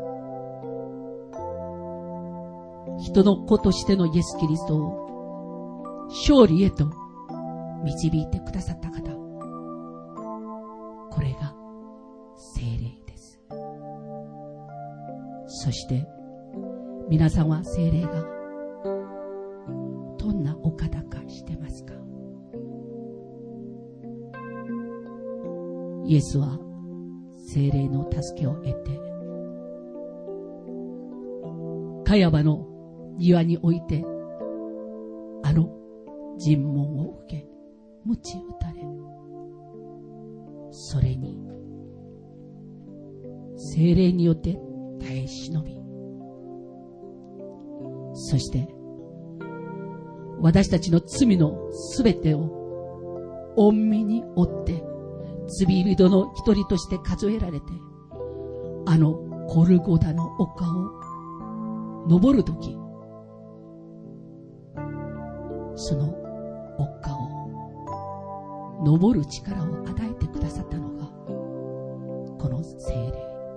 人の子としてのイエス・キリストを勝利へと導いてくださった方、これが聖霊です。そして皆さんは聖霊がどんなお方か知ってますか？イエスは聖霊の助けを得て、カヤバの庭においてあの尋問を受け、鞭打たれ、それに聖霊によって耐え忍び、そして私たちの罪のすべてを御身に負って罪人の一人として数えられて、あのゴルゴダの丘を登るとき、その丘を登る力を与えてくださったのがこの聖霊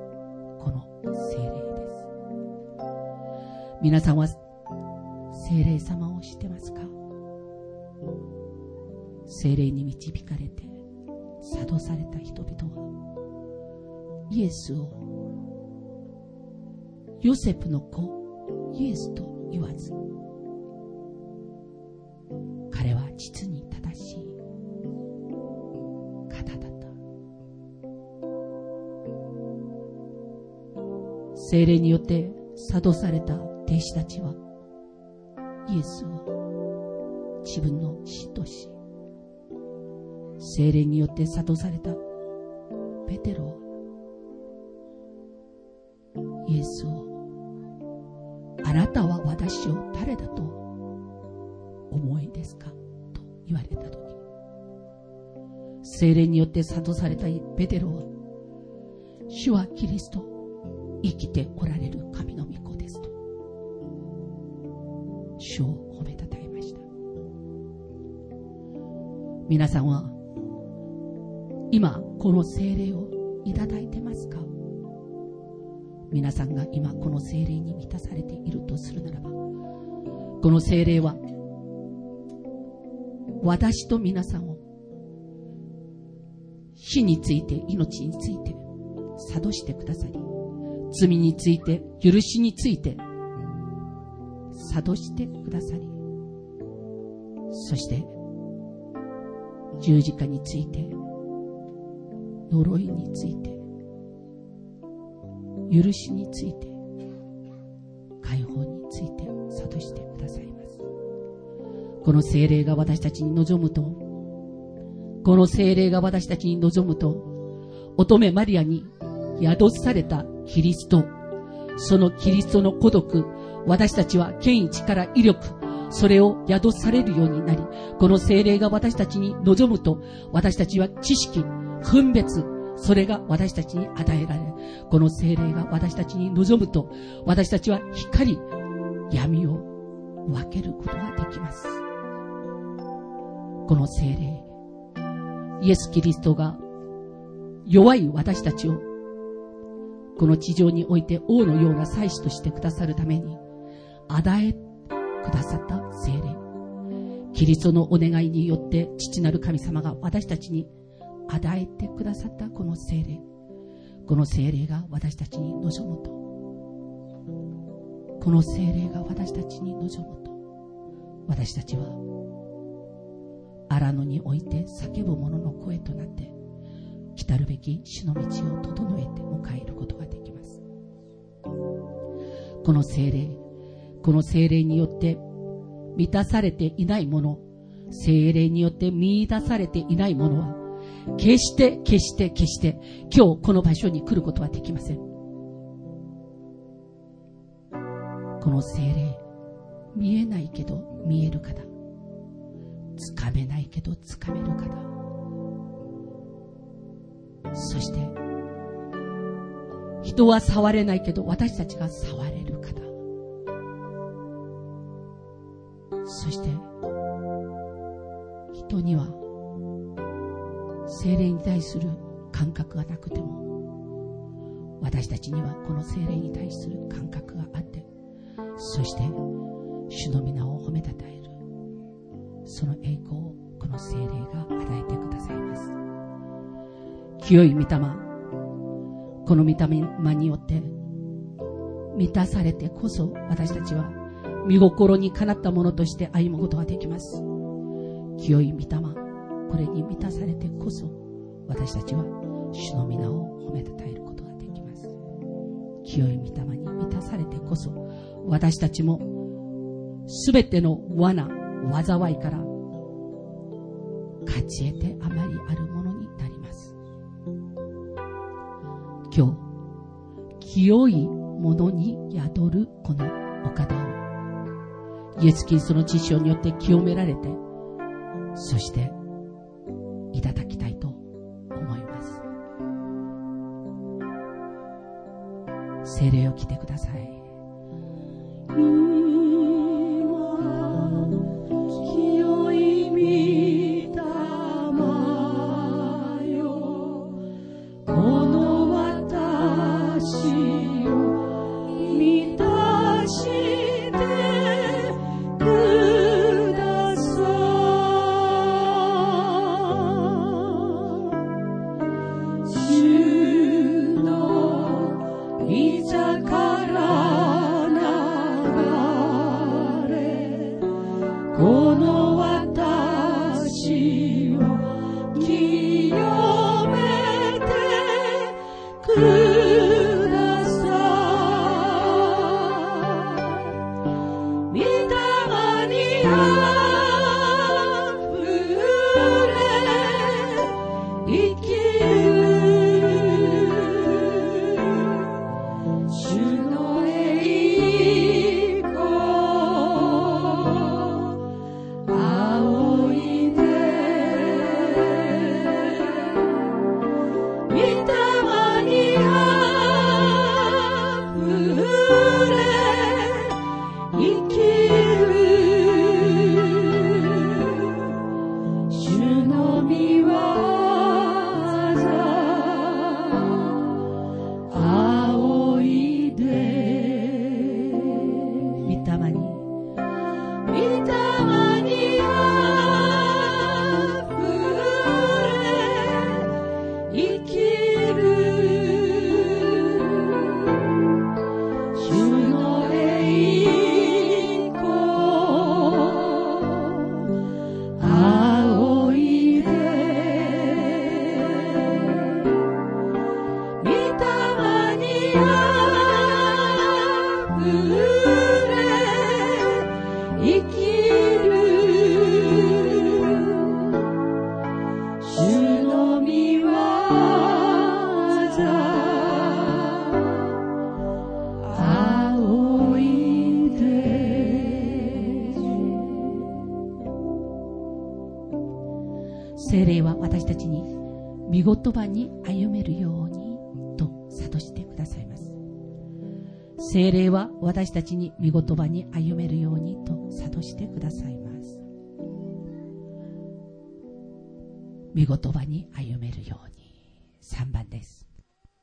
です。皆さんは聖霊様を知ってますか？聖霊に導かれて諭された人々はイエスをヨセフの子イエスと言わず、彼は実に正しい方だった。聖霊によって諭された弟子たちはイエスを自分の師とし、聖霊によって諭されたペテロはイエスを、あなたは私を誰だと思いですかと言われたとき、聖霊によって諭されたペテロは、主はキリスト、生きておられる神の御子ですと主を褒めたたえました。皆さんは今この聖霊をいただいてますか？皆さんが今この聖霊に満たされているとするならば、この聖霊は私と皆さんを死について命について諭してくださり、罪について許しについて諭してくださり、そして十字架について、呪いについて、許しについて、解放について諭してくださいます。この聖霊が私たちに望むと、この聖霊が私たちに望むと、乙女マリアに宿されたキリスト、そのキリストの孤独、私たちは権威、力、威力、 それを宿されるようになり、この聖霊が私たちに望むと、私たちは知識、分別、それが私たちに与えられる。この聖霊が私たちに望むと、私たちは光、闇を分けることができます。この聖霊、イエス・キリストが弱い私たちをこの地上において王のような祭司としてくださるために与えくださった聖霊、キリストのお願いによって父なる神様が私たちに与えてくださったこの聖霊、この聖霊が私たちに望むと、この聖霊が私たちに望むと、私たちは荒野において叫ぶ者の声となって来たるべき主の道を整えて迎えることができます。この聖霊によって満たされていないもの、聖霊によって見出されていないものは決して今日この場所に来ることはできません。この聖霊、見えないけど見える方、つかめないけどつかめる方、そして人は触れないけど私たちが触れる方、そして人には聖霊に対する感覚がなくても、私たちにはこの聖霊に対する感覚があって、そして主の皆を褒めたたえる、その栄光をこの聖霊が与えてくださいます。清い御霊、この御霊によって満たされてこそ、私たちは御心にかなったものとして歩むことができます。清い御霊、これに満たされてこそ、私たちは主の皆を褒めたたえることができます。清い御霊に満たされてこそ、私たちもすべての罠、災いから勝ち得てあまりあるものになります。今日、清いものに宿るこのお方を、イエス・キリストの血潮によって清められて、そしていただきたいと思います。聖霊を来てください。清い御霊よ、この私を満たしてください。主の御座から流れ、この私を清めてください。御霊にあふれ生きる主の栄光、 聖霊は私たちに御言葉に歩めるようにと諭してくださいます。聖霊は私たちに御言葉に歩めるようにと諭してくださいます。御言葉に歩めるように。3番です。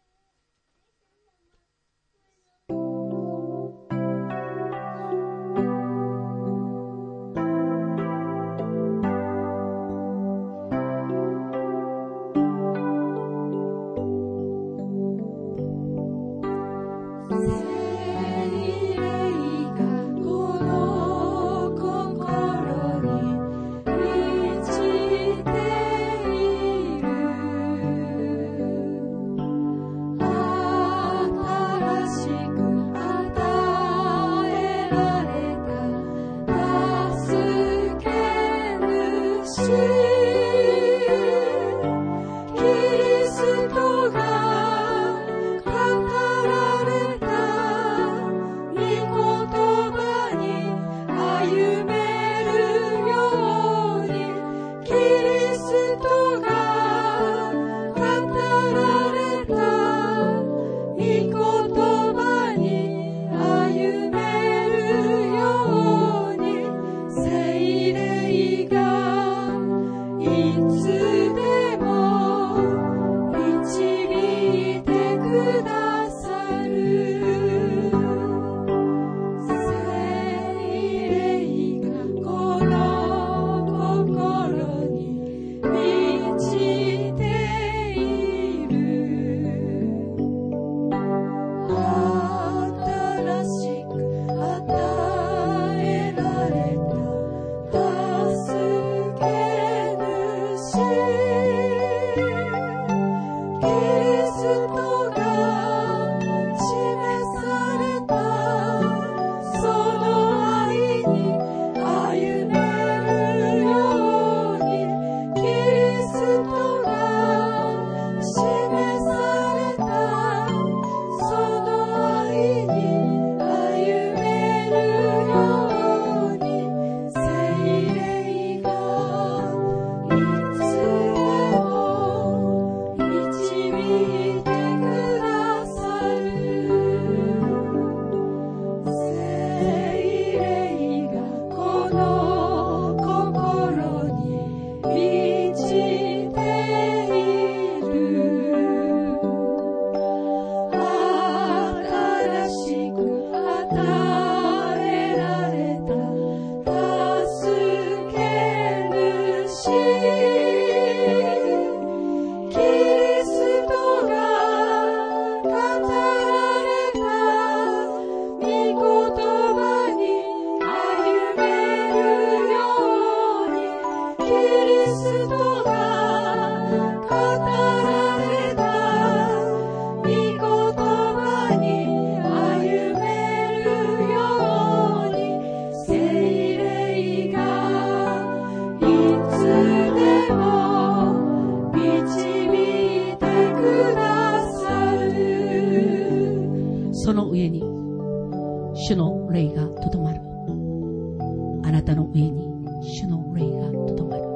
その上に主の霊がとどまる。あなたの上に主の霊がとどまる。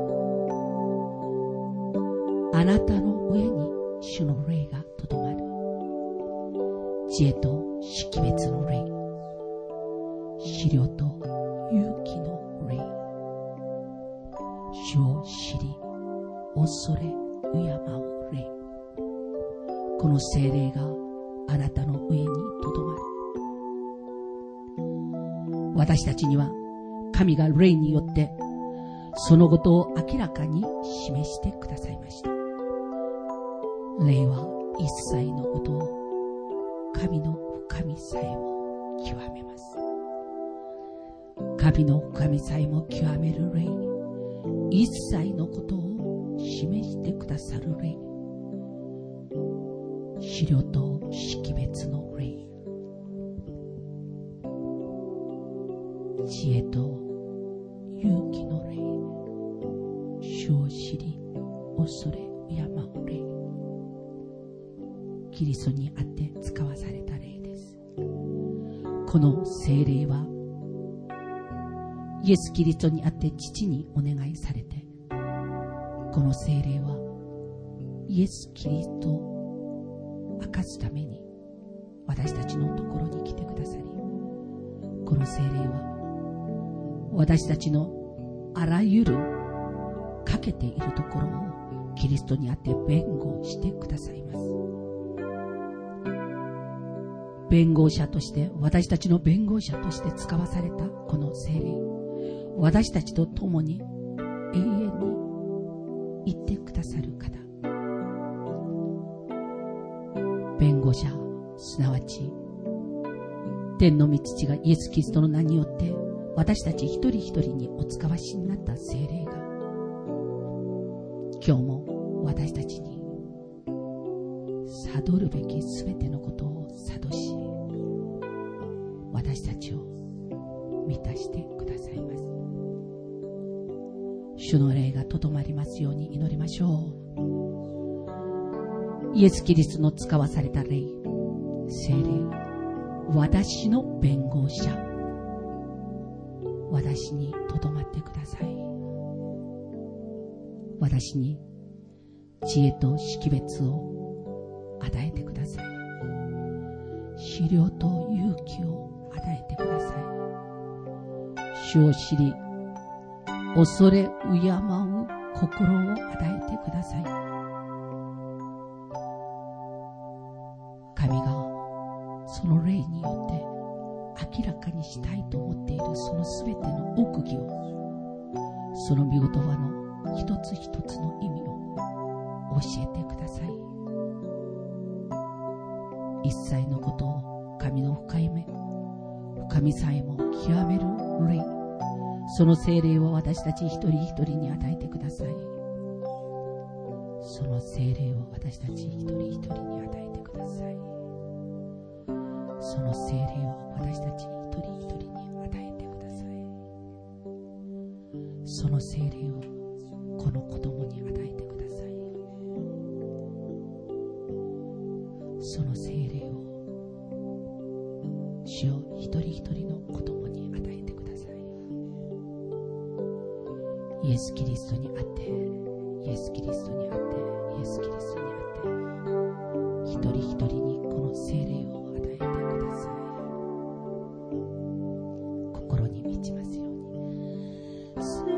あなたの上に主の霊がとどまる。知恵と識別の霊、資料と勇気の霊、主を知り恐れ敬う霊、この聖霊があなたの上にとどまる。私たちには神が霊によってそのことを明らかに示してくださいました。霊は一切のことを神の深みさえも極めます。神の深みさえも極める霊、一切のことを示してくださる霊、資料と識別の霊、知恵と勇気の霊、主を知り恐れ敬う霊、キリストにあって使わされた霊です。この聖霊はイエス・キリストにあって父にお願いされて、 この聖霊はイエス・キリストを明かすために私たちのところに来てくださり、この聖霊は私たちのあらゆる欠けているところをキリストにあって弁護してくださいます。弁護者として、私たちの弁護者として使わされたこの聖霊、私たちと共に永遠にいってくださる方、弁護者、すなわち天の御父がイエス・キリストの名によって私たち一人一人にお使わしになった聖霊が、今日も私たちに悟るべきすべてのことを諭し、私たちを満たしてくださいます。主の霊がとどまりますように祈りましょう。イエス・キリストの使わされた霊、聖霊、私の弁護者、私にとどまってください。私に知恵と識別を与えてください。資料と勇気を与えてください。主を知り、恐れ敬う心を与えてください。神がその霊によって明らかにしたいと思っているそのすべての奥義を、その御言葉の一つ一つの意味を教えてください。一切のことを神の深みさえも極める霊、その聖霊を私たち一人一人に与えてください。その聖霊を私たち一人一人に与えてください。その聖霊を私たち一人一人に与えてください。その聖霊をこの子供に与えてください。その聖霊を主よ、一人一人の子供に与えてください。イエス・キリストにあって、イエス・キリストにあって、イエス・キリストにあって、一人一人にこの聖霊を与えてください。心に満ちますように。聖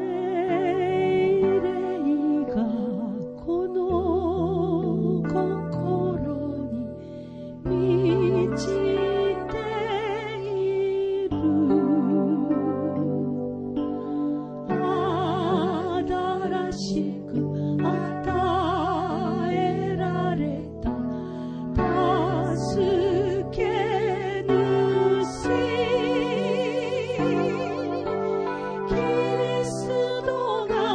霊がこの心に満ちている。新しく与えられた助け主、キリストが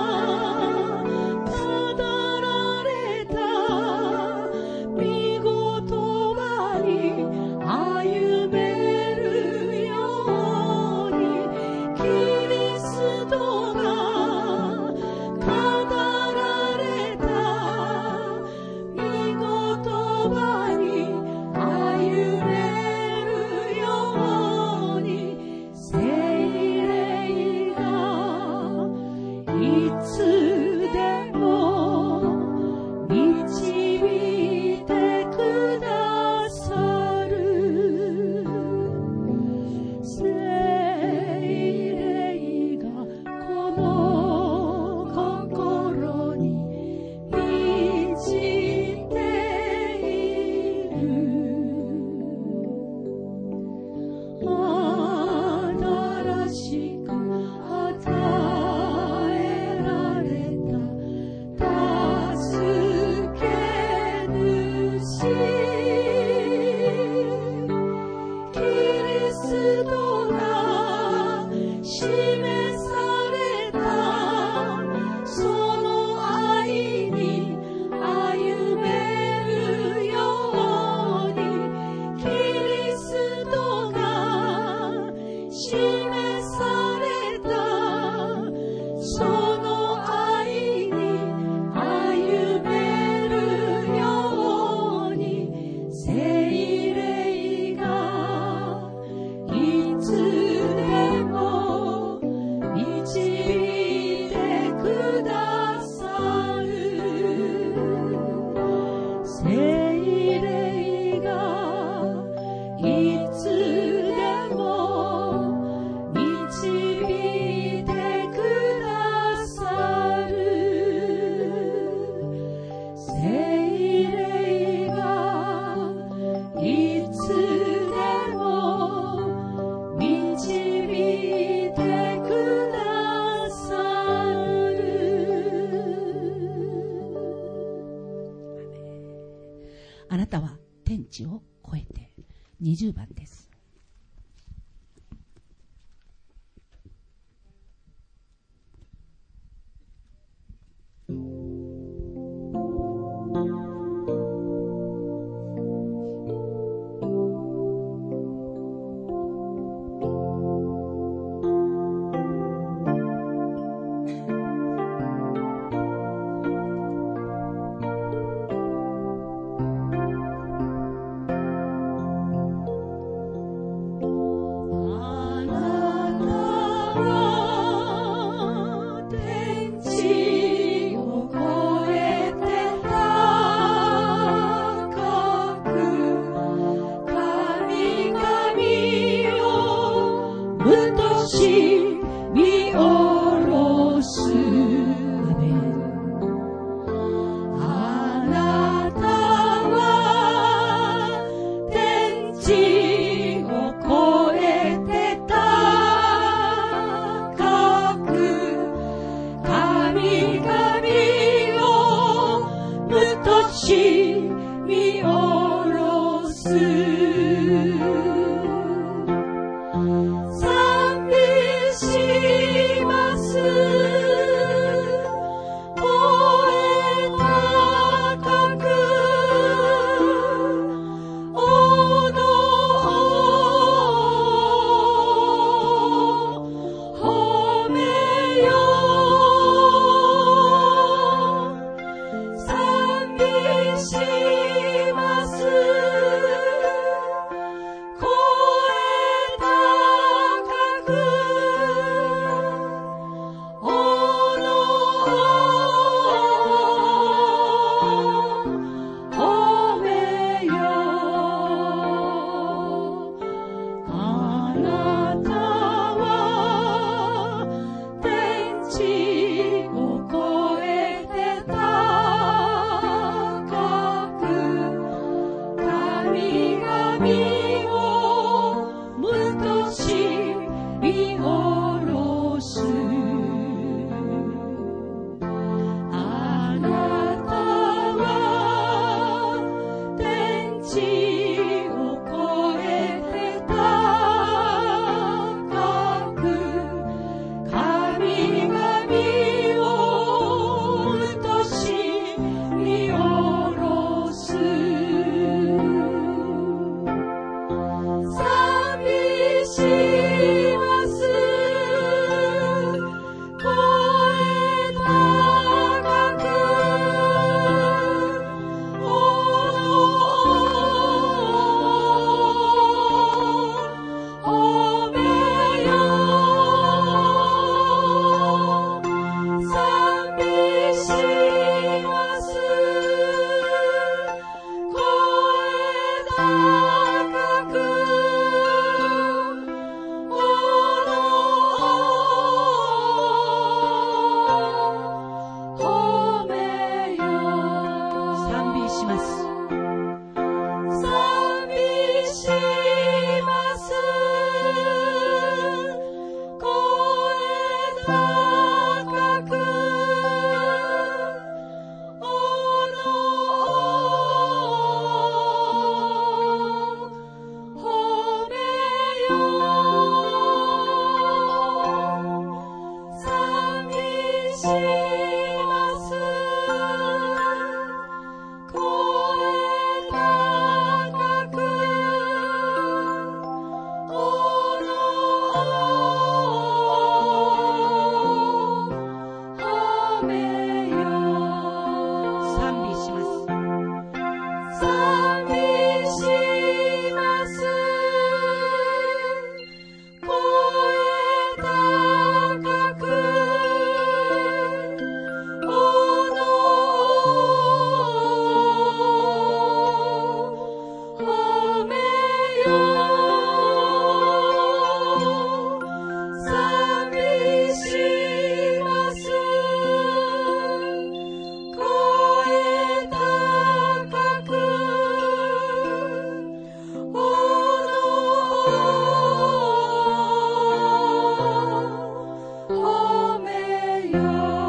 語られた御言葉に歩めるように、キリストが語られた御言葉に歩めるように、聖霊がいつでも導いてくださる。聖霊がこの心に満ちている。新しく与えられた助け主、キリストが示されたその愛に歩めるように、キリストが示されたその愛に歩めるように、聖霊がいつでも導いてくださる。 たは天地を超えて。20番です。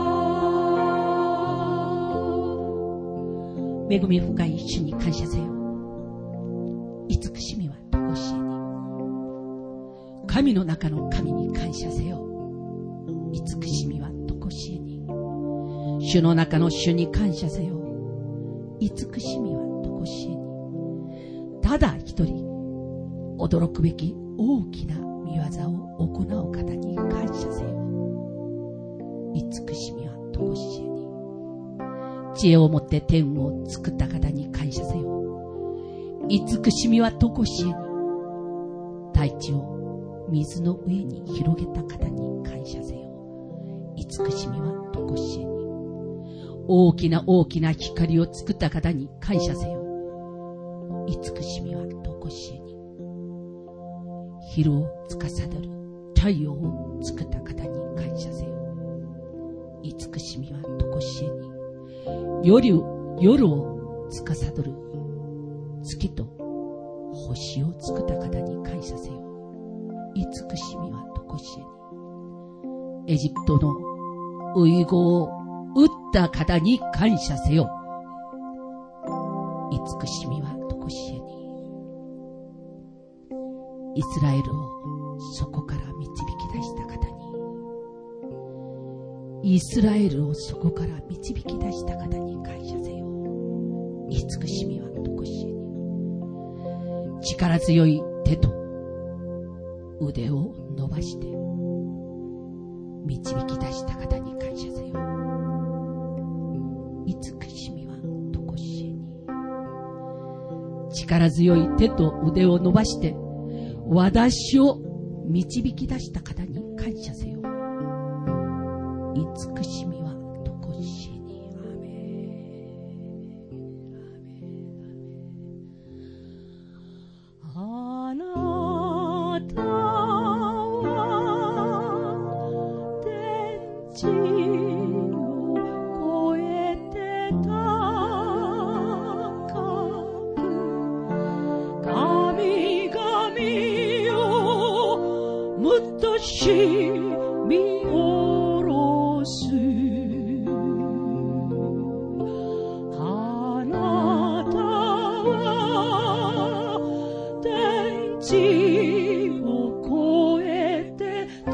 恵み深い主に感謝せよ。 慈しみはとこしえに。神の中の神に感謝せよ。慈しみはとこしえに。主の中の主に感謝せよ。慈しみはとこしえに。ただ一人驚くべき大きな御業を行う方に感謝せよ。慈しみはとこしえに。知恵をもって天を作った方に感謝せよ。慈しみはとこしえに。大地を水の上に広げた方に感謝せよ。慈しみはとこしえに。大きな大きな光を作った方に感謝せよ。慈しみはとこしえに。昼を司る太陽を作った方に感謝せよ。慈しみはとこしえに。夜を司る月と星を作った方に感謝せよ。慈しみはとこしえに。エジプトのウイゴを打った方に感謝せよ。慈しみはとこしえに。イスラエルをそこから導き出した方に、イスラエルをそこから導き出した方に感謝せよ。慈しみはとこしえに。力強い手と腕を伸ばして導き出した方に感謝せよ。慈しみはとこしえに。力強い手と腕を伸ばして私を導き出した方に感謝せよ。慈しみはとこしえに。アーメン。あなたは天地を越えて高く、神々をむっとしみおろす。あなたは天地を越えて高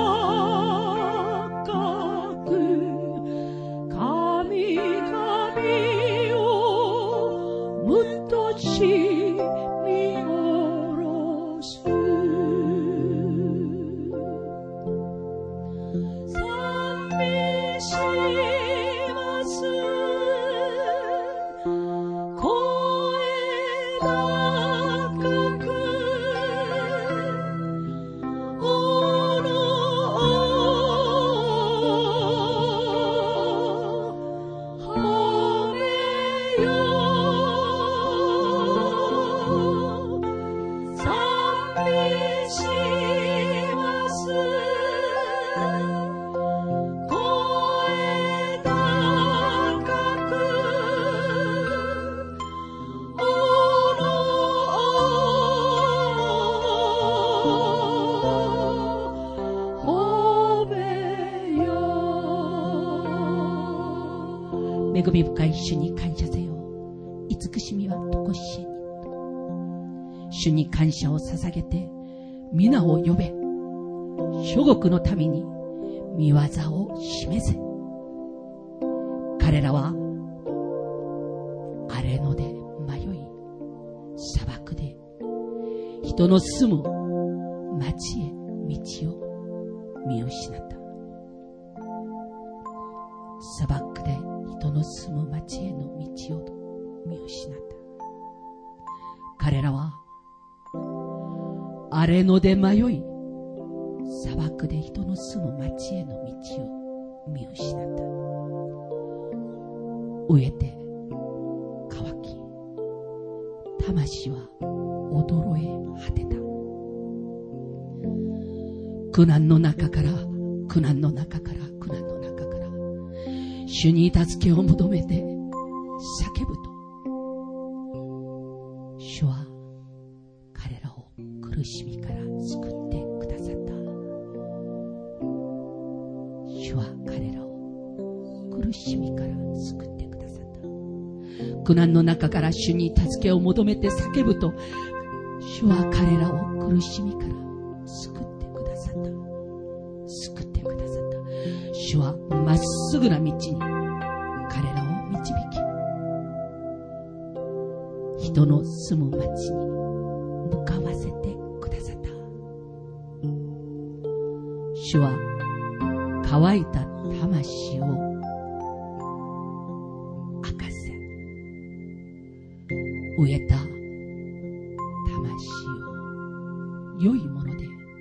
く、神々をむっとしみおろす。賛美します声高く、おの褒めよ。賛美します声高く、おの褒めよ。恵み深い主に感謝せよ。慈しみはとこしえに。主に感謝を捧げて皆を呼べ。諸国の民に御業を示せ。彼らは荒れ野で迷い、砂漠で人の住む町へ道を見失った。砂漠で人の住む町への道を見失った。彼らは荒れ野で迷い、砂漠で人の住む町への道を見失った。飢えて乾き、魂は衰え果てた。苦難の中から苦難の中から苦難の中から主に助けを求めて叫ぶと、主は彼らを苦しみから救ってくださった。主は彼らを苦しみから救ってくださった。苦難の中から主に助けを求めて叫ぶと、 主は彼らを苦しみから救ってくださった。救ってくださった。主はまっすぐな道に彼らを導き、人の住む町に向かわせてくださった。主は乾いた魂を明かせ、飢えた魂を良いもので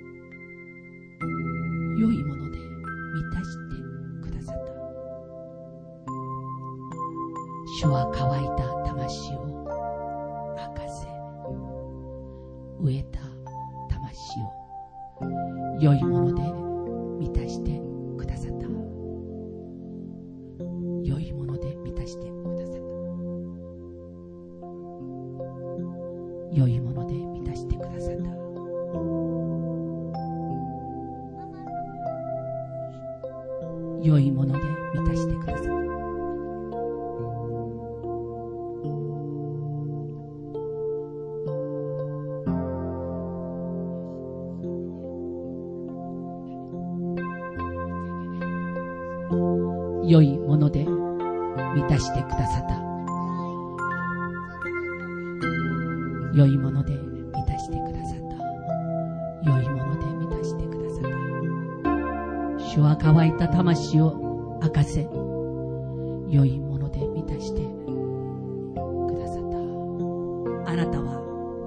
満たしてくださった。主は乾いた魂を明かせ、飢えた魂を良いもので満たしてくださった。良いもので満たしてくださった。良いもので満たしてくださった。良いもので満たしてくださった。良いもので満たしてくださった。良いもので満たしてくださった。良いもので満たしてくださった。主は乾いた魂を明かせ、良いもので満たしてくださった。あなたは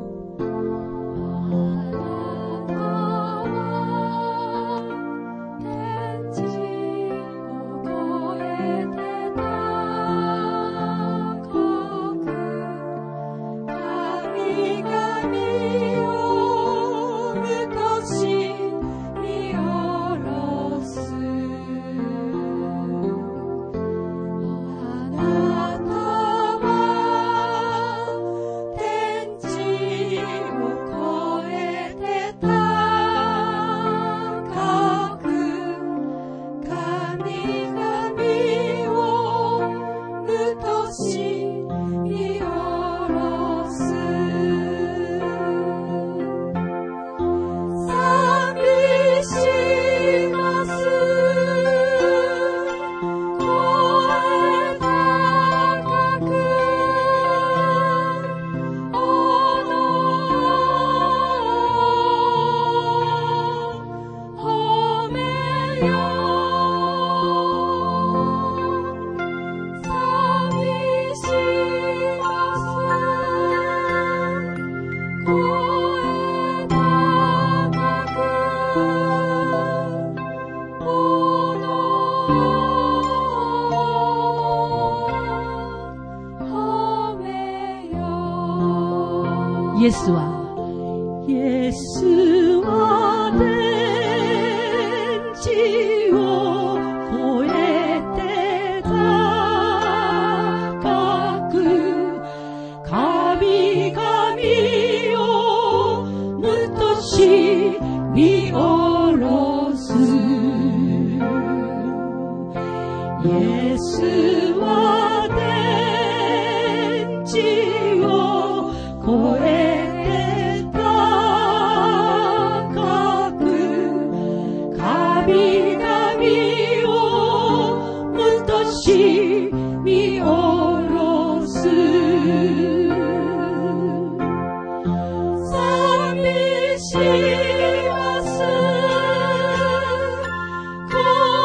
イエスは天地を越えて高く神々をむとし見下ろす。イエスは天地を越え見下ろす。賛美します声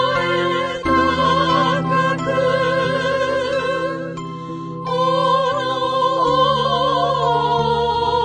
高くお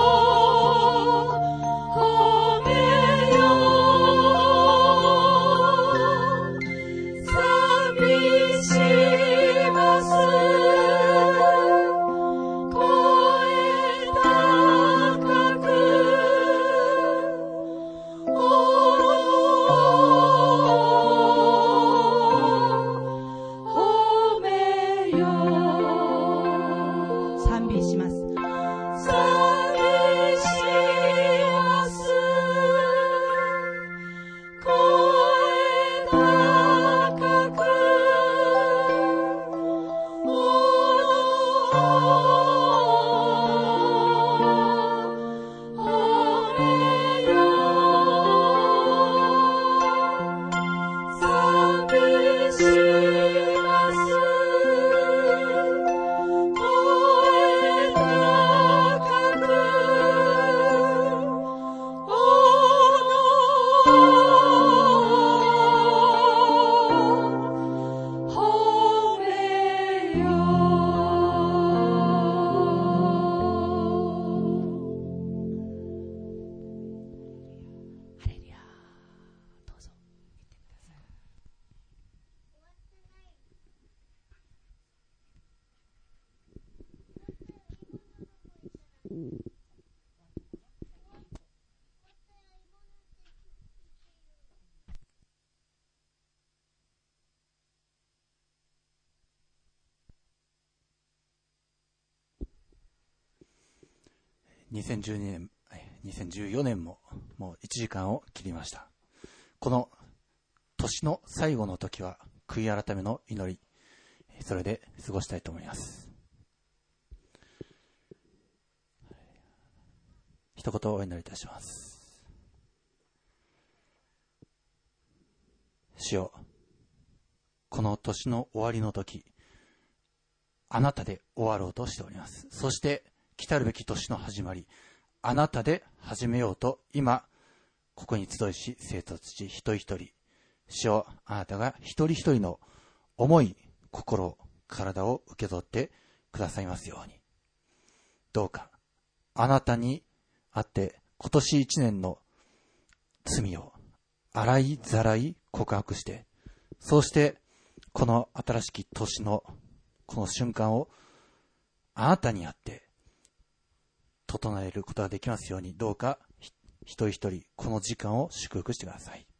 2014年ももう1時間を切りました。この年の最後の時は悔い改めの祈り、それで過ごしたいと思います。一言お祈りいたします。主よ、この年の終わりの時、あなたで終わろうとしております。そして来たるべき年の始まり、あなたで始めようと今ここに集いし、生徒たち一人一人、主よ、あなたが一人一人の思い、心、体を受け取ってくださいますように。どうかあなたにあって今年一年の罪を洗いざらい告白して、そうしてこの新しき年のこの瞬間をあなたにあって整えることができますように、どうか一人一人この時間を祝福してください。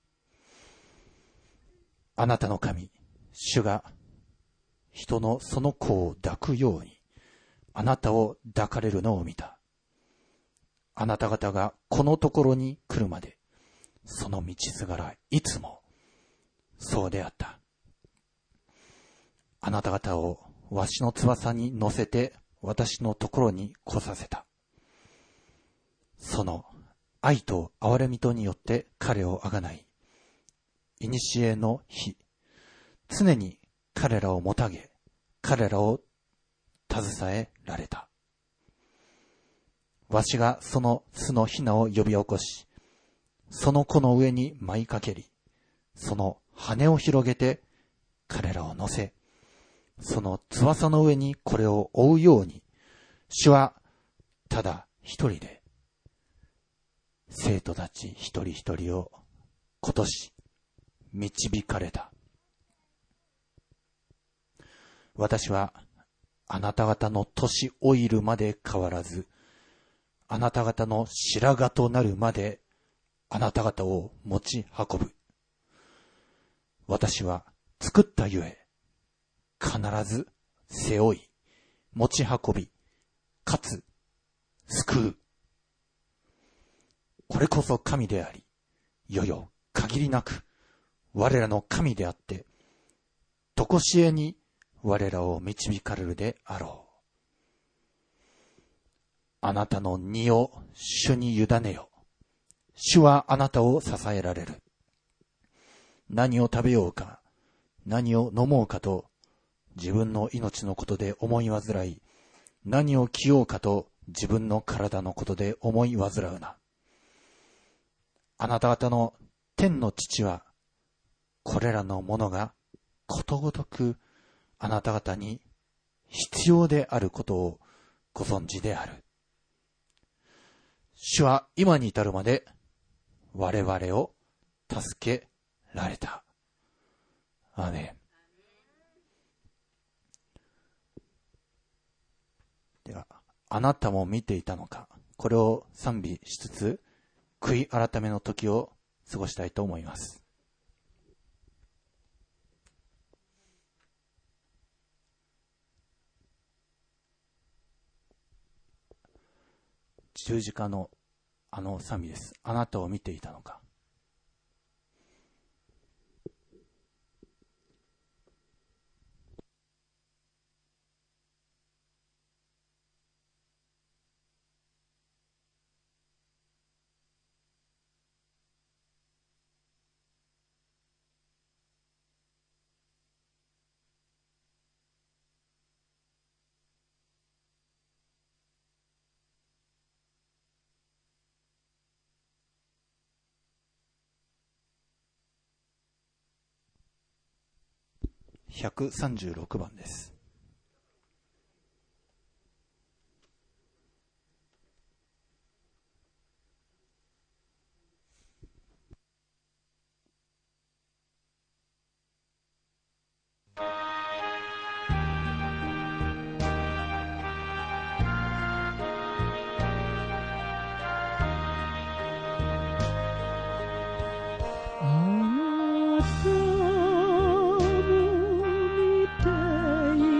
あなたの神、主が人のその子を抱くようにあなたを抱かれるのを見た。あなた方がこのところに来るまで、その道すがらいつもそうであった。あなた方をわしの翼に乗せて私のところに来させた。その愛と憐れみとによって彼をあがない。いにしえの日、常に彼らをもたげ、彼らを携えられた。わしがその巣のひなを呼び起こし、その子の上に舞いかけり、その羽を広げて彼らを乗せ、その翼の上にこれを追うように、主はただ一人で生徒たち一人一人を今年導かれた。私はあなた方の年老いるまで変わらず、あなた方の白髪となるまであなた方を持ち運ぶ。私は作ったゆえ必ず背負い、持ち運び、かつ救う。これこそ神であり、いよよ限りなく我らの神であって、とこしえに我らを導かれるであろう。あなたの荷を主に委ねよ。主はあなたを支えられる。何を食べようか、何を飲もうかと、自分の命のことで思い煩い、何を着ようかと、自分の体のことで思い煩うな。あなた方の天の父は、これらのものがことごとくあなた方に必要であることをご存知である。主は今に至るまで我々を助けられた。アーメン。では、あなたも見ていたのか。これを賛美しつつ、悔い改めの時を過ごしたいと思います。十字架のあの賛美です。あなたを見ていたのか。136番です。 あなたも見てい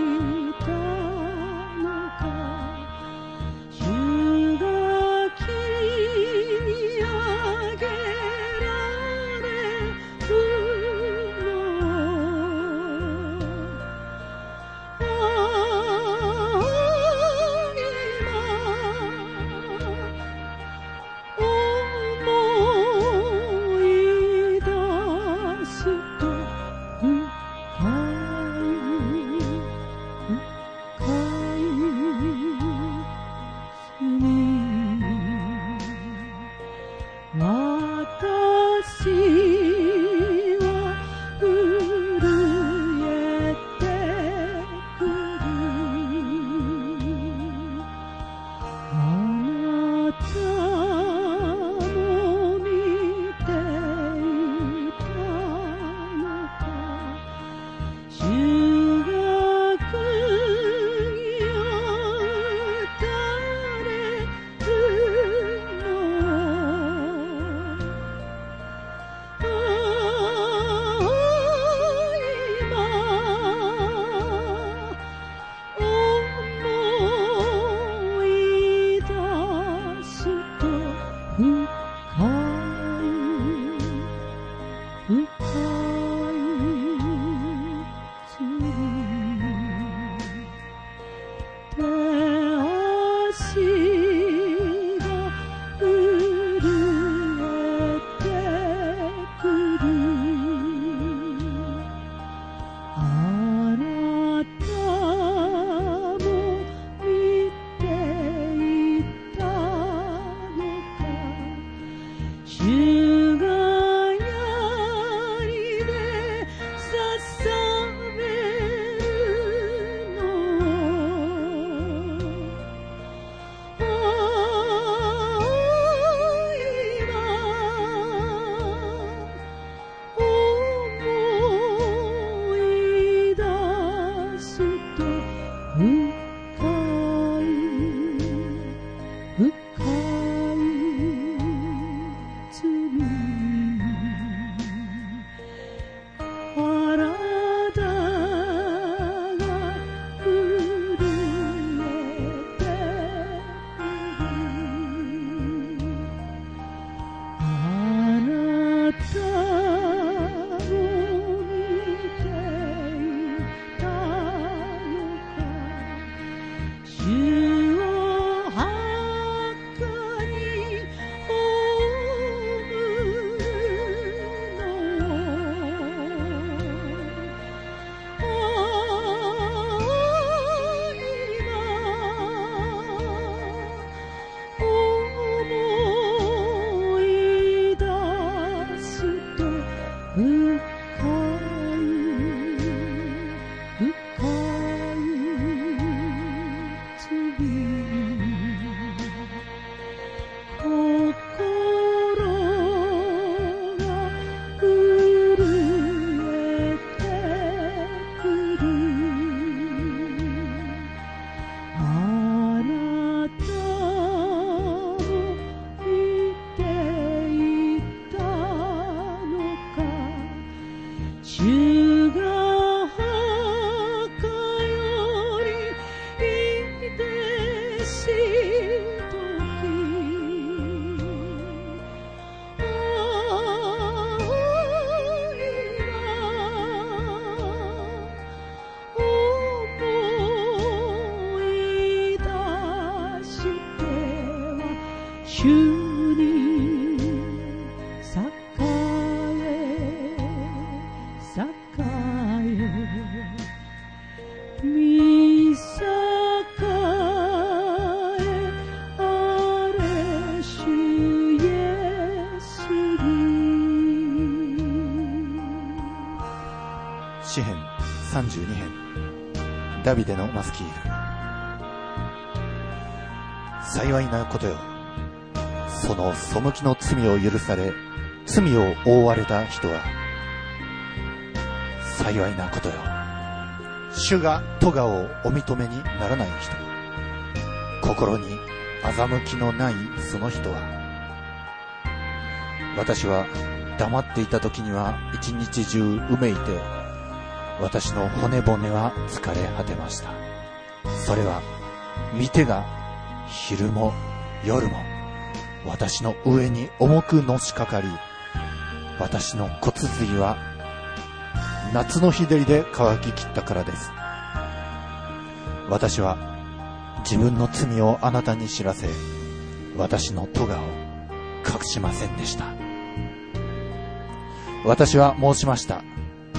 詩編32編、ダビデのマスキール。幸いなことよ、その背きの罪を許され罪を覆われた人は。幸いなことよ、主が咎をお認めにならない人、心に欺きのないその人は。私は黙っていた時には一日中うめいて、私の骨骨は疲れ果てました。それは御手が昼も夜も私の上に重くのしかかり、私の骨髄は夏の日照りで乾ききったからです。私は自分の罪をあなたに知らせ、私の咎を隠しませんでした。私は申しました。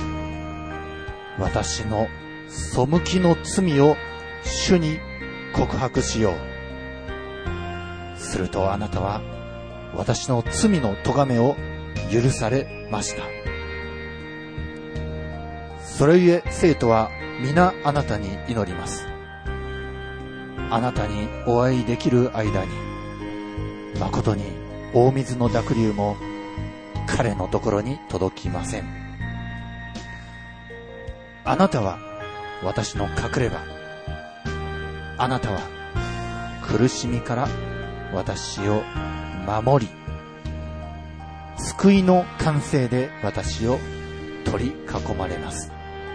私の背きの罪を主に告白しよう。するとあなたは私の罪の咎めを許されました。それゆえ生徒は皆あなたに祈ります。あなたにお会いできる間に、誠に大水の濁流も彼のところに届きません。あなたは私の隠れ場。あなたは苦しみから私を守り、救いの歓声で私を取り囲まれます。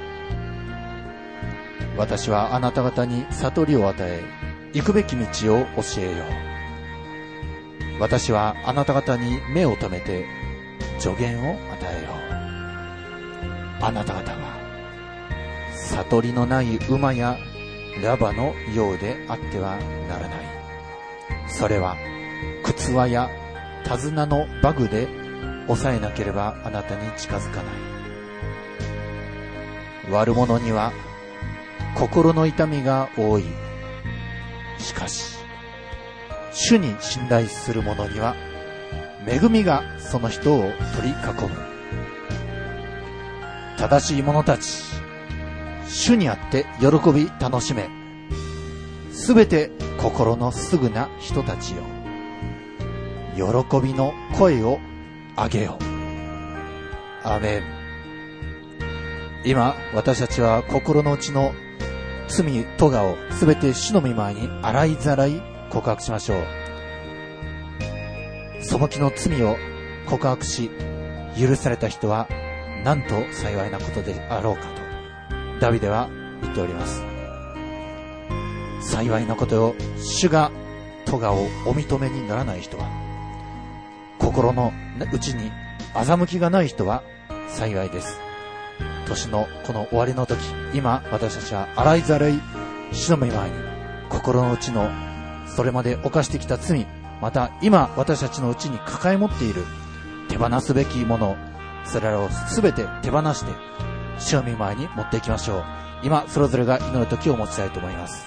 私はあなた方に悟りを与え、行くべき道を教えよう。私はあなた方に目を留めて助言を与えよう。あなた方は悟りのない馬やラバのようであってはならない。それは靴輪や手綱のバグで抑えなければあなたに近づかない。 悪者には心の痛みが多い。しかし主に信頼する者には恵みがその人を取り囲む。正しい者たち、主にあって喜び楽しめ。すべて心のすぐな人たちよ、喜びの声を上げよう。アーメン。今私たちは心の内の罪咎をすべて主の御前に洗いざらい告白しましょう。背きの罪を告白し許された人はなんと幸いなことであろうかとダビデは言っております。幸いなことを、主が咎をお認めにならない人は、心の内に欺きがない人は幸いです。年のこの終わりの時、今私たちは洗いざらい主の御前に心の内のそれまで犯してきた罪、また今私たちのうちに抱え持っている手放すべきもの、それらをすべて手放して主の御前に持っていきましょう。今それぞれが祈る時を持ちたいと思います。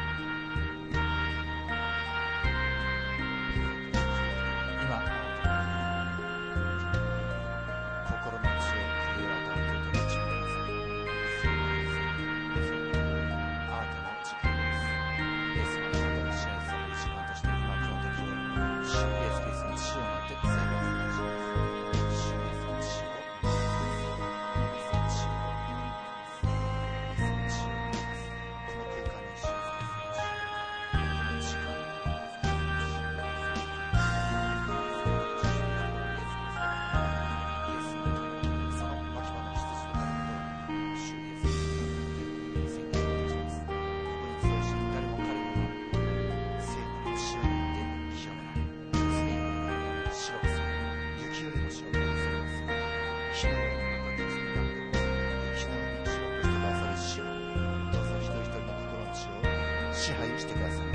支配してくださいます。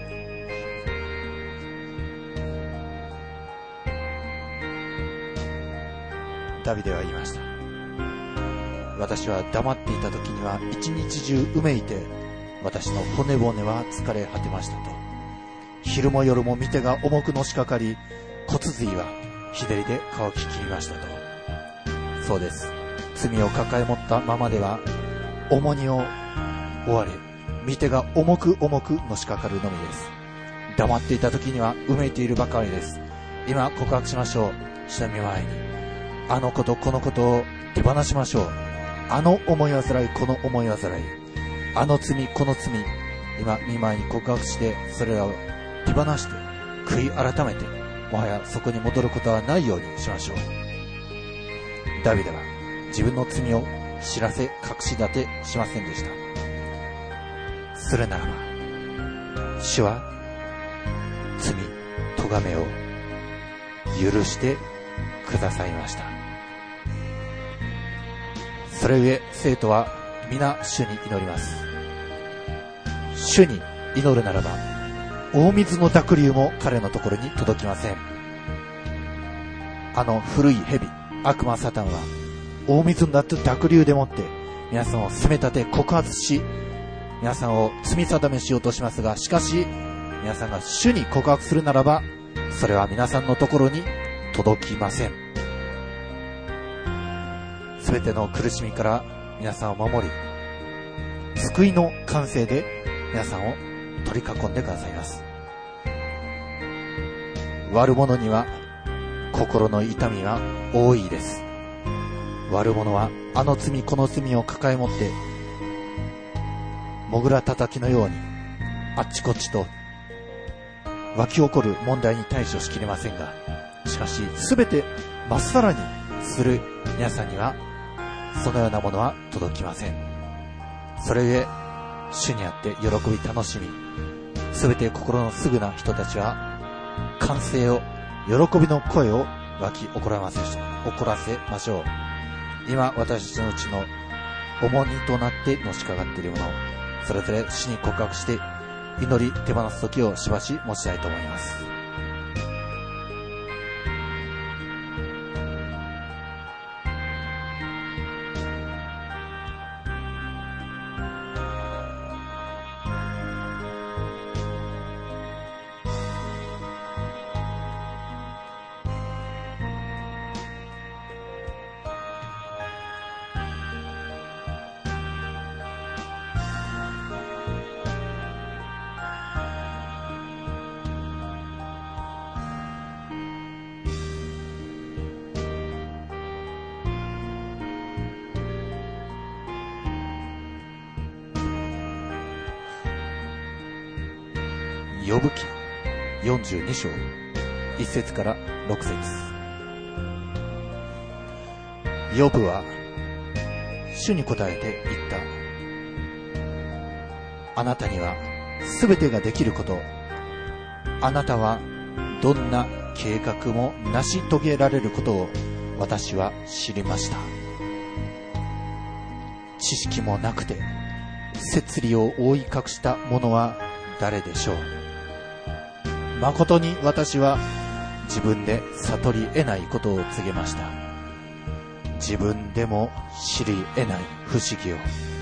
ダビデは言いました。私は黙っていた時には一日中うめいて、私の骨骨は疲れ果てましたと。昼も夜も御手が重くのしかかり、骨髄は日照りで乾ききりましたと。そうです。罪を抱え持ったままでは重荷を負われ、御手が重く重くのしかかるのみです。黙っていた時にはうめいているばかりです。今告白しましょう。主の御前にあのことこのことを手放しましょう。あの思い煩いこの思い煩い、あの罪この罪、今御前に告白してそれらを手放して悔い改めて、もはやそこに戻ることはないようにしましょう。ダビデは自分の罪を知らせ隠し立てしませんでした。するならば主は罪咎めを許してくださいました。それゆえ生徒は皆主に祈ります。主に祈るならば大水の濁流も彼のところに届きません。あの古い蛇悪魔サタンは大水の濁流でもって皆さんを責め立て告発し、皆さんを罪定めしようとしますが、しかし皆さんが主に告白するならばそれは皆さんのところに届きません。すべての苦しみから皆さんを守り、救いの完成で皆さんを取り囲んでくださいます。悪者には心の痛みは多いです。悪者はあの罪この罪を抱え持ってもぐらたたきのようにあっちこっちと湧き起こる問題に対処しきれませんが、しかしすべてまっさらにする皆さんにはそのようなものは届きません。それゆえ主にあって喜び楽しみ、すべて心のすぐな人たちは歓声を喜びの声を湧き起こらせましょう。今私たちのうちの重荷となってのしかかっているものをそれぞれ主に告白して祈り手放す時をしばし持ちたいと思います。 ヨブ記42章1節から6節。ヨブは主に答えて言った。あなたにはすべてができること、あなたはどんな計画も成し遂げられることを私は知りました。知識もなくて摂理を覆い隠した者は誰でしょう。誠に私は自分で悟り得ないことを告げました。自分でも知り得ない不思議を。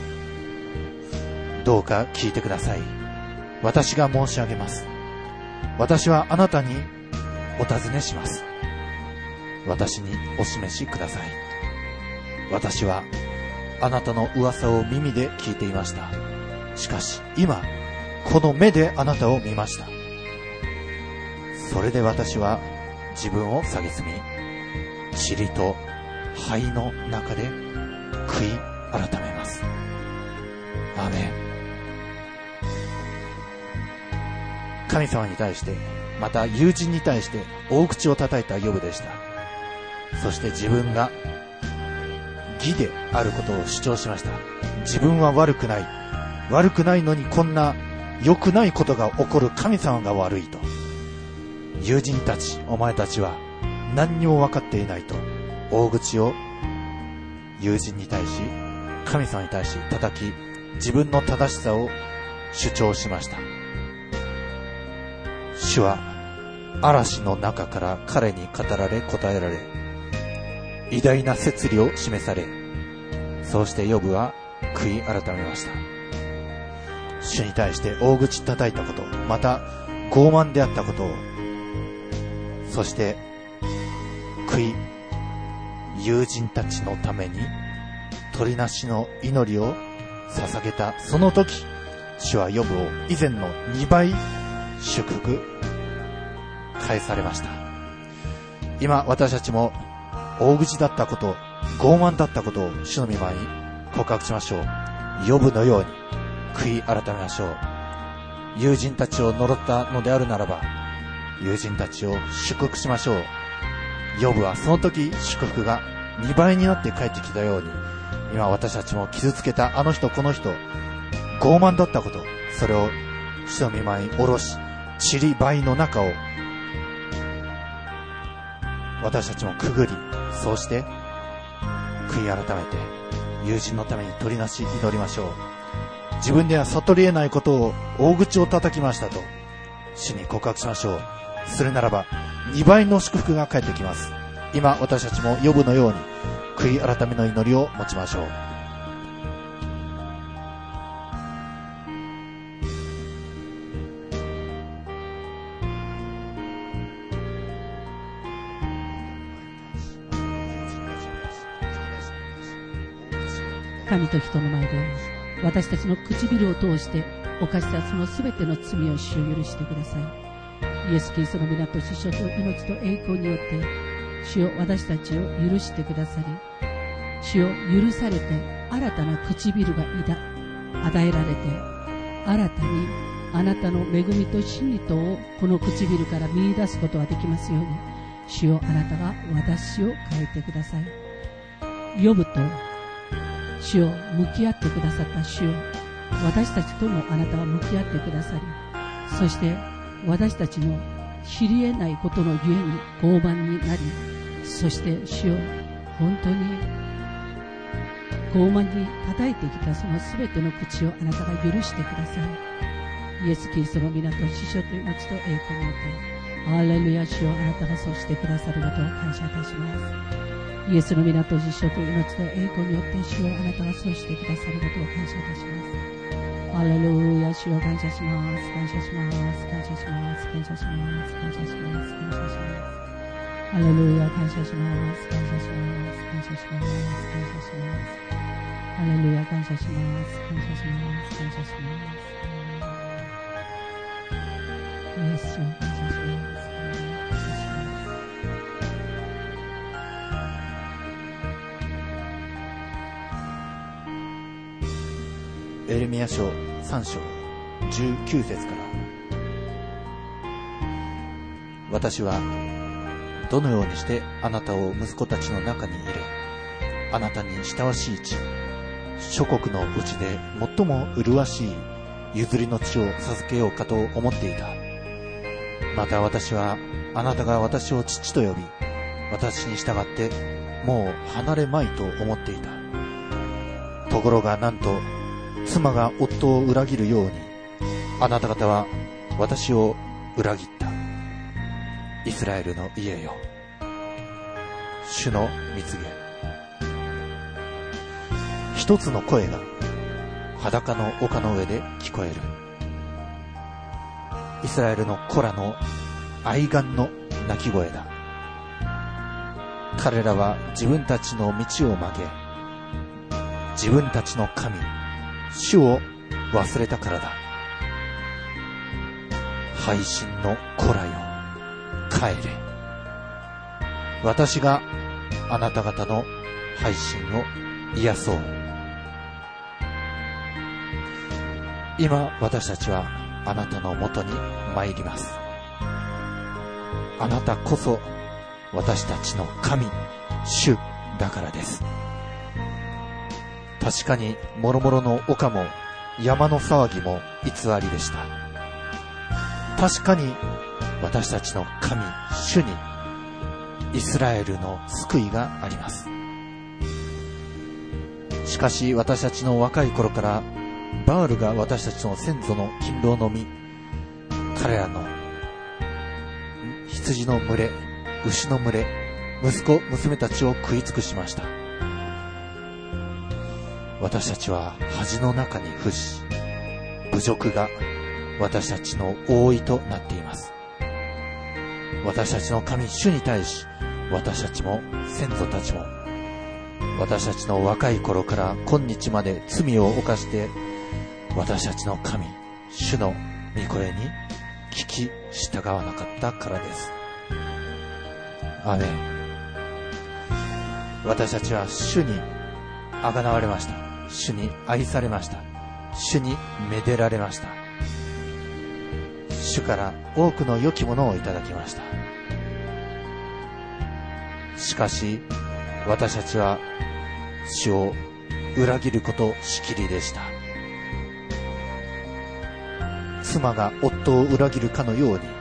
どうか聞いてください。私が申し上げます。私はあなたにお尋ねします。私にお示しください。私はあなたの噂を耳で聞いていました。しかし今この目であなたを見ました。それで私は自分を蔑み、塵と灰の中で悔い改めます。アーメン。神様に対して、また友人に対して大口を叩いたヨブでした。そして自分が義であることを主張しました。自分は悪くないのにこんな良くないことが起こる神様が悪いと。友人たち、お前たちは何にも分かっていないと大口を友人に対し、神様に対し叩き、自分の正しさを主張しました。主は嵐の中から彼に語られ答えられ、偉大な摂理を示され、そうしてヨブは悔い改めました。主に対して大口叩いたこと、また傲慢であったことを、そして友人たちのために取りなしの祈りを捧げたその時、主はヨブを以前の2倍祝福返されました。今私たちも大口だったこと、傲慢だったことを主の御前に告白しましょう。ヨブのように悔い改めましょう。友人たちを呪ったのであるならば、友人たちを祝福しましょう。ヨブはその時祝福が2倍になって帰ってきたように、今私たちも傷つけたあの人この人、傲慢だったこと、それを主の御前に下ろし、塵灰の中を私たちもくぐり、そうして悔い改めて友人のために取りなし祈りましょう。自分では悟り得ないことを大口を叩きましたと主に告白しましょう。するならば2倍の祝福が返ってきます。今私たちもヨブのように悔い改めの祈りを持ちましょう。 神と人の前で私たちの唇を通して犯したそのすべての罪を主を許してください。イエス・キリストの皆と死者と命と栄光によって主を私たちを許してくださり、主を許されて新たな唇が与えられて、新たにあなたの恵みと真理とをこの唇から見出すことができますように、主よ、あなたが私を変えてください。ヨブと主を向き合ってくださった主よ、私たちともあなたは向き合ってくださり、そして私たちの知り得ないことのゆえに傲慢になり、そして主よ、本当に傲慢に叩いてきたそのすべての口をあなたが許してください。イエス・キリストの皆と死者と命と栄光によってハレルヤ、主よ、あなたがそうしてくださることを感謝いたします。イエスの皆と死者と命と栄光によって主よ、あなたがそうしてくださることを感謝いたします。ハレルヤ、主よ、感謝します、感謝します、感謝します、感謝します、感謝します、感謝します。ハレルヤ、感謝します、感謝します、感謝します、感謝します。ハレルヤ、感謝します、感謝します、感謝します。イエスを感謝します。 エレミヤ書3章19節から私はどのようにしてあなたを息子たちの中に入れ、あなたに親わしい地、諸国のうちで最も麗しい譲りの地を授けようかと思っていた。また私はあなたが私を父と呼び、私に従ってもう離れまいと思っていた。ところがなんと妻が夫を裏切るように、あなた方は私を裏切った。イスラエルの家よ、主の蜜げ。一つの声が裸の丘の上で聞こえる。イスラエルの子らの哀願の鳴き声だ。彼らは自分たちの道を曲げ、自分たちの神、主を忘れたからだ。背信の子らよ、帰れ。私があなた方の背信を癒そう。今私たちはあなたのもとに参ります。あなたこそ私たちの神、主だからです。確かに諸々の丘も山の騒ぎも偽りでした。確かに私たちの神、主にイスラエルの救いがあります。しかし私たちの若い頃からバールが私たちの先祖の勤労の実、彼らの羊の群れ、牛の群れ、息子、娘たちを食い尽くしました。私たちは恥の中に伏し、侮辱が私たちの覆いとなっています。私たちの神、主に対し、私たちも先祖たちも、私たちの若い頃から今日まで罪を犯して、私たちの神、主の御声に聞き従わなかったからです。アーメン。私たちは主にあがなわれました。主に愛されました。主にめでられました。主から多くの良きものをいただきました。しかし私たちは主を裏切ることしきりでした。妻が夫を裏切るかのように、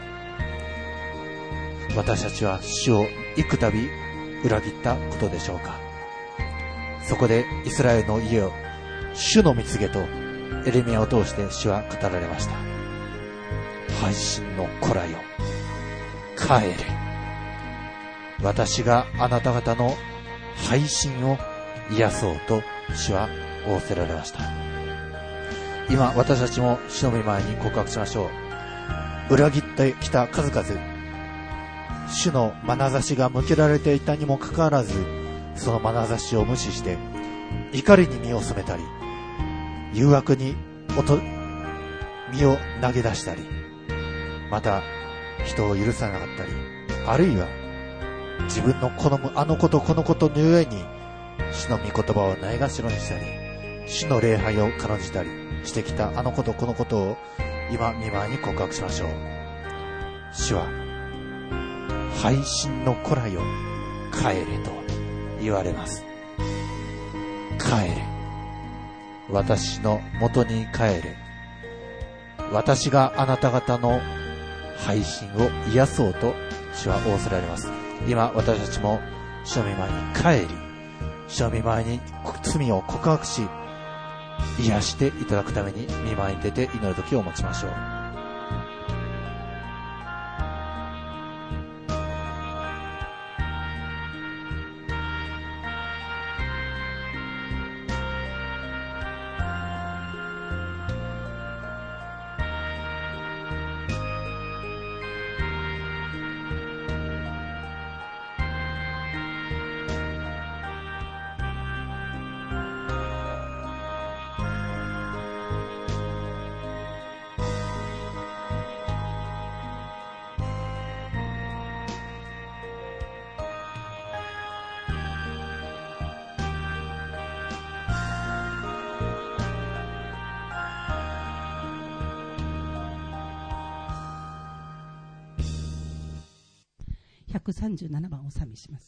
私たちは主を幾度裏切ったことでしょうか。そこでイスラエルの家を主の蜜げとエレミヤを通して主は語られました。背信の子らよ、帰れ。私があなた方の背信を癒そうと主は仰せられました。今私たちも主の御前に告白しましょう。裏切ってきた数々、主の眼差しが向けられていたにもかかわらず、その眼差しを無視して怒りに身を染めたり、誘惑に身を投げ出したり、また人を許さなかったり、あるいは自分の好むあのことこのことのゆえに主の御言葉をないがしろにしたり、主の礼拝を軽んじたりしてきたあのことこのことを今御前に告白しましょう。主は背信の子らよ、帰れと言われます。帰れ、私の元に帰れ。私があなた方の背信を癒そうと主は仰せられます。今私たちも主の御前に帰り、主の御前に罪を告白し、癒していただくために御前に出て祈る時を持ちましょう。 137番をお賛美します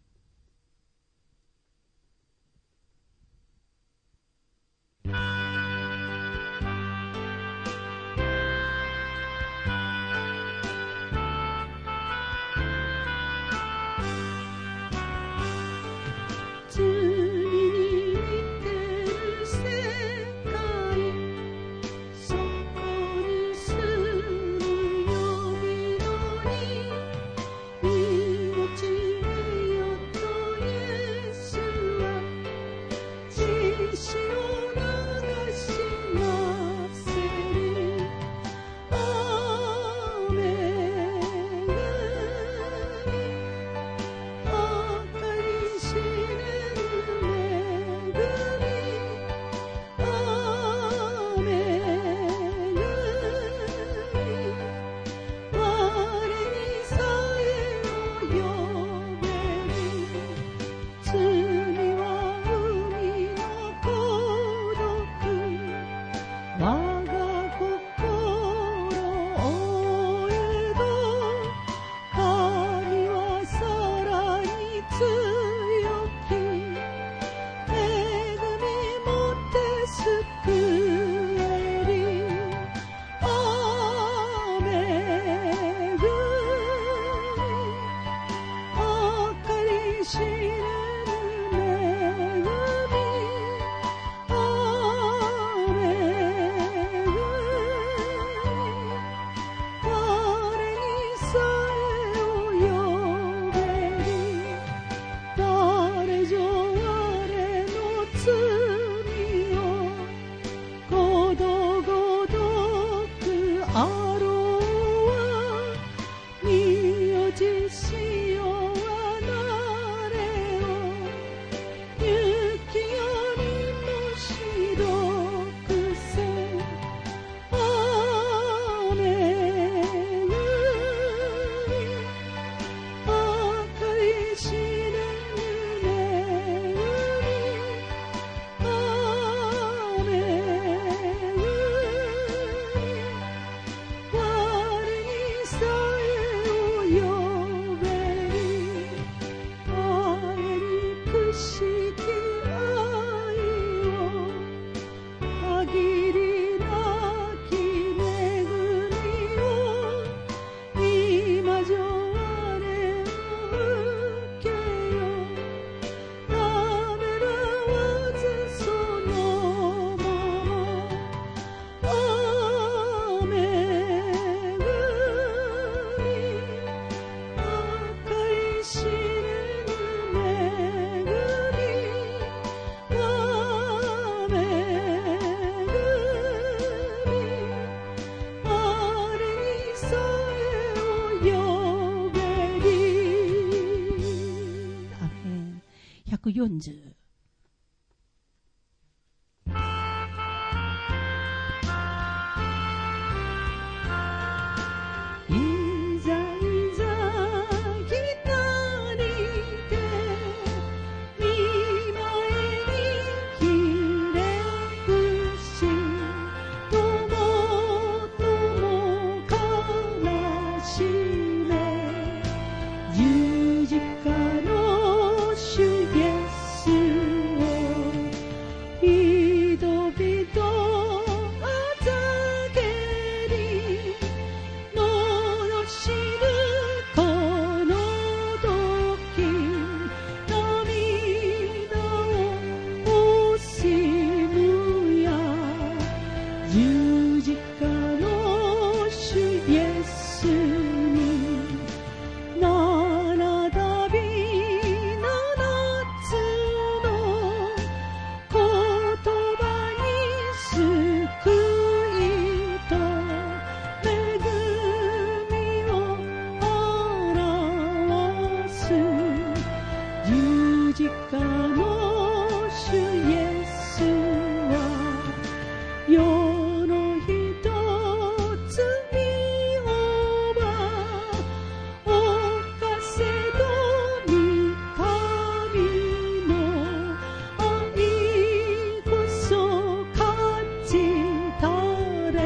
。140。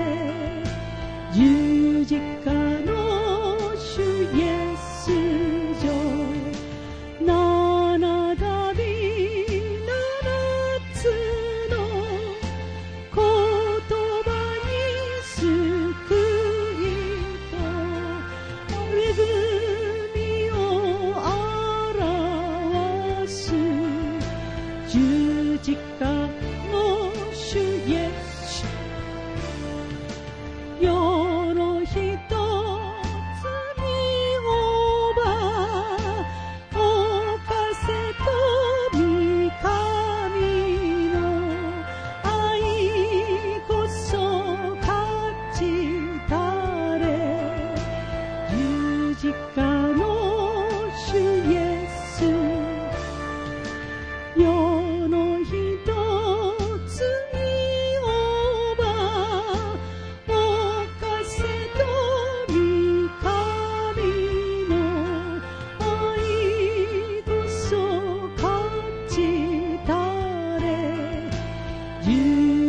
十字架の主イエス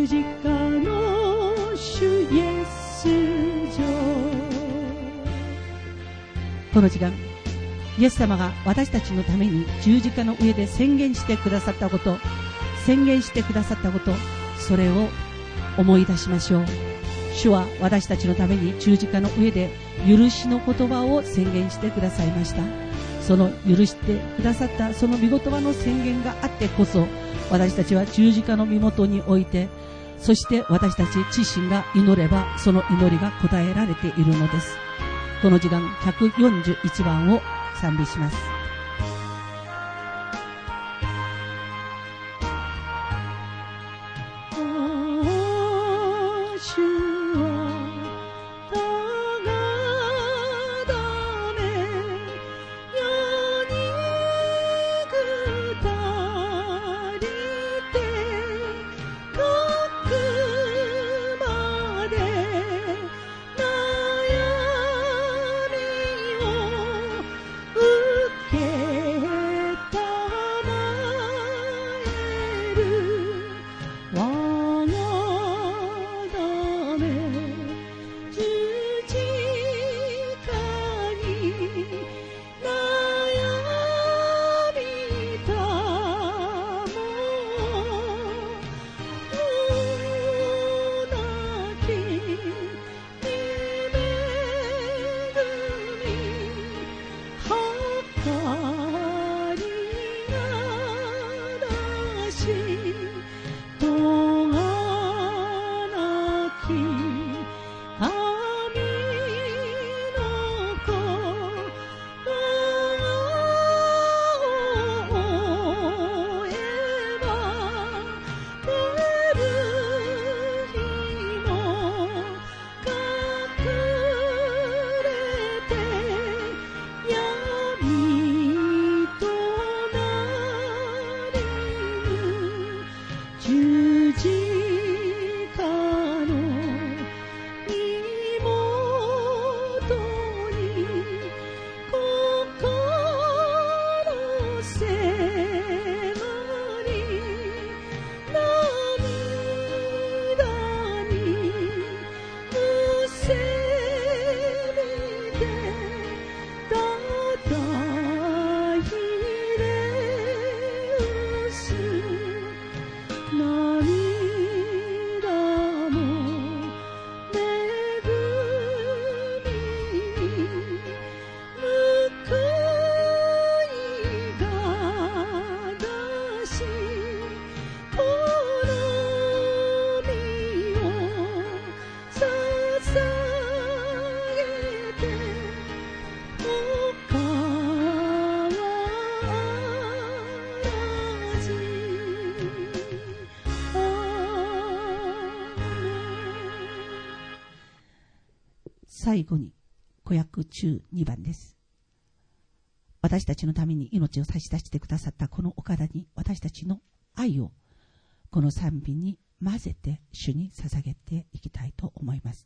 十字架の主イエス上。この時間、イエス様が私たちのために十字架の上で宣言してくださったこと、それを思い出しましょう。主は私たちのために十字架の上で許しの言葉を宣言してくださいました。その許してくださったその御言葉の宣言があってこそ、私たちは十字架の身元において、そして私たち自身が祈ればその祈りが応えられているのです。この時間、141番を賛美します。最後に小訳中2番です。私たちのために命を差し出してくださったこのお体に私たちの愛をこの賛美に混ぜて主に捧げていきたいと思います。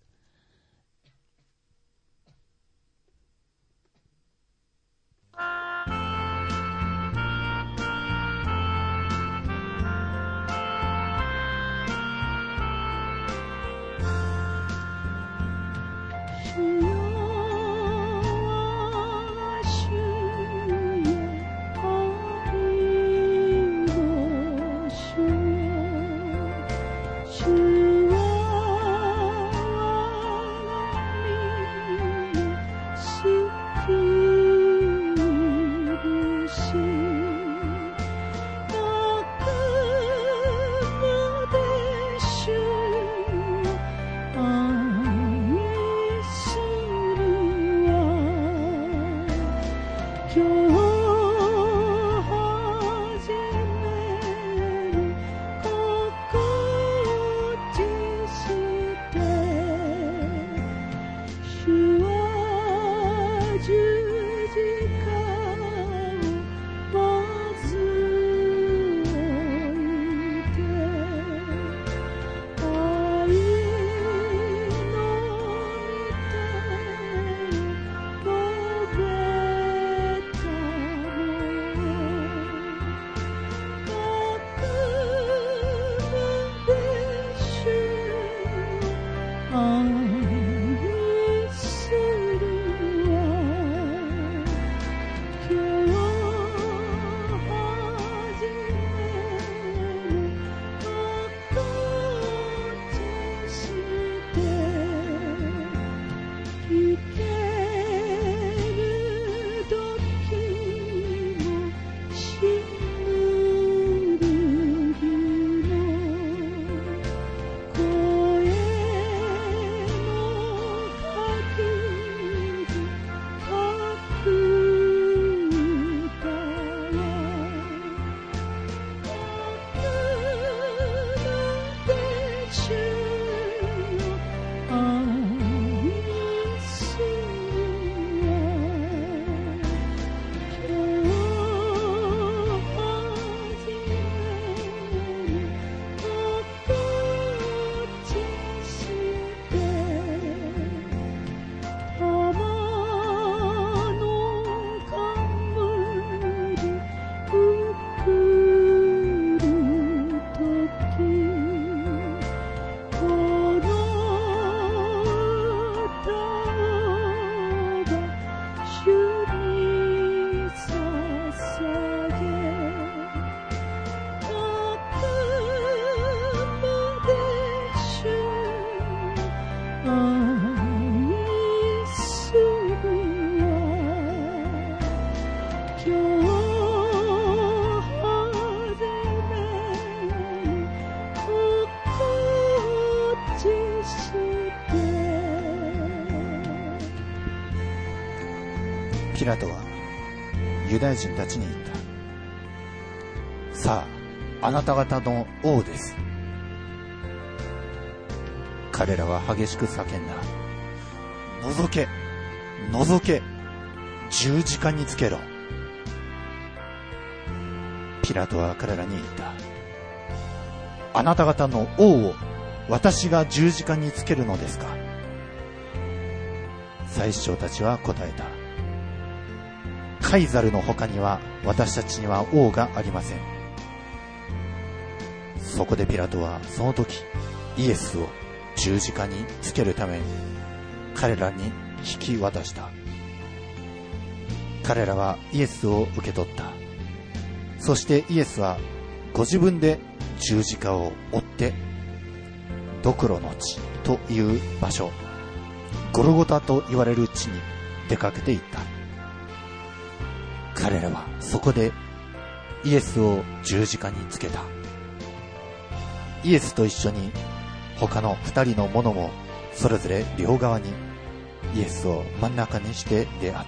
主はピラトはユダヤ人たちに言った。さあ、あなた方の王です。彼らは激しく叫んだ。覗け、覗け、十字架につけろ。ピラトは彼らに言った。あなた方の王を私が十字架につけるのですか。祭司長たちは答えた。カイザルの他には私たちには王がありません。そこでピラトはその時イエスを十字架につけるために彼らに引き渡した。彼らはイエスを受け取った。そしてイエスはご自分で十字架を追ってドクロの地という場所、ゴルゴタと言われる地に出かけていった。彼らはそこでイエスを十字架につけた。イエスと一緒に他の2人の者もそれぞれ両側にイエスを真ん中にして出会った。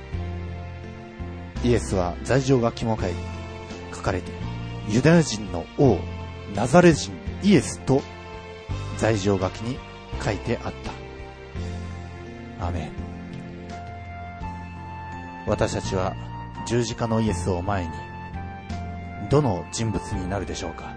イエスは罪状書きも書かれて、ユダヤ人の王ナザレ人イエスと罪状書きに書いてあった。アーメン。私たちは十字架のイエスを前にどの人物になるでしょうか。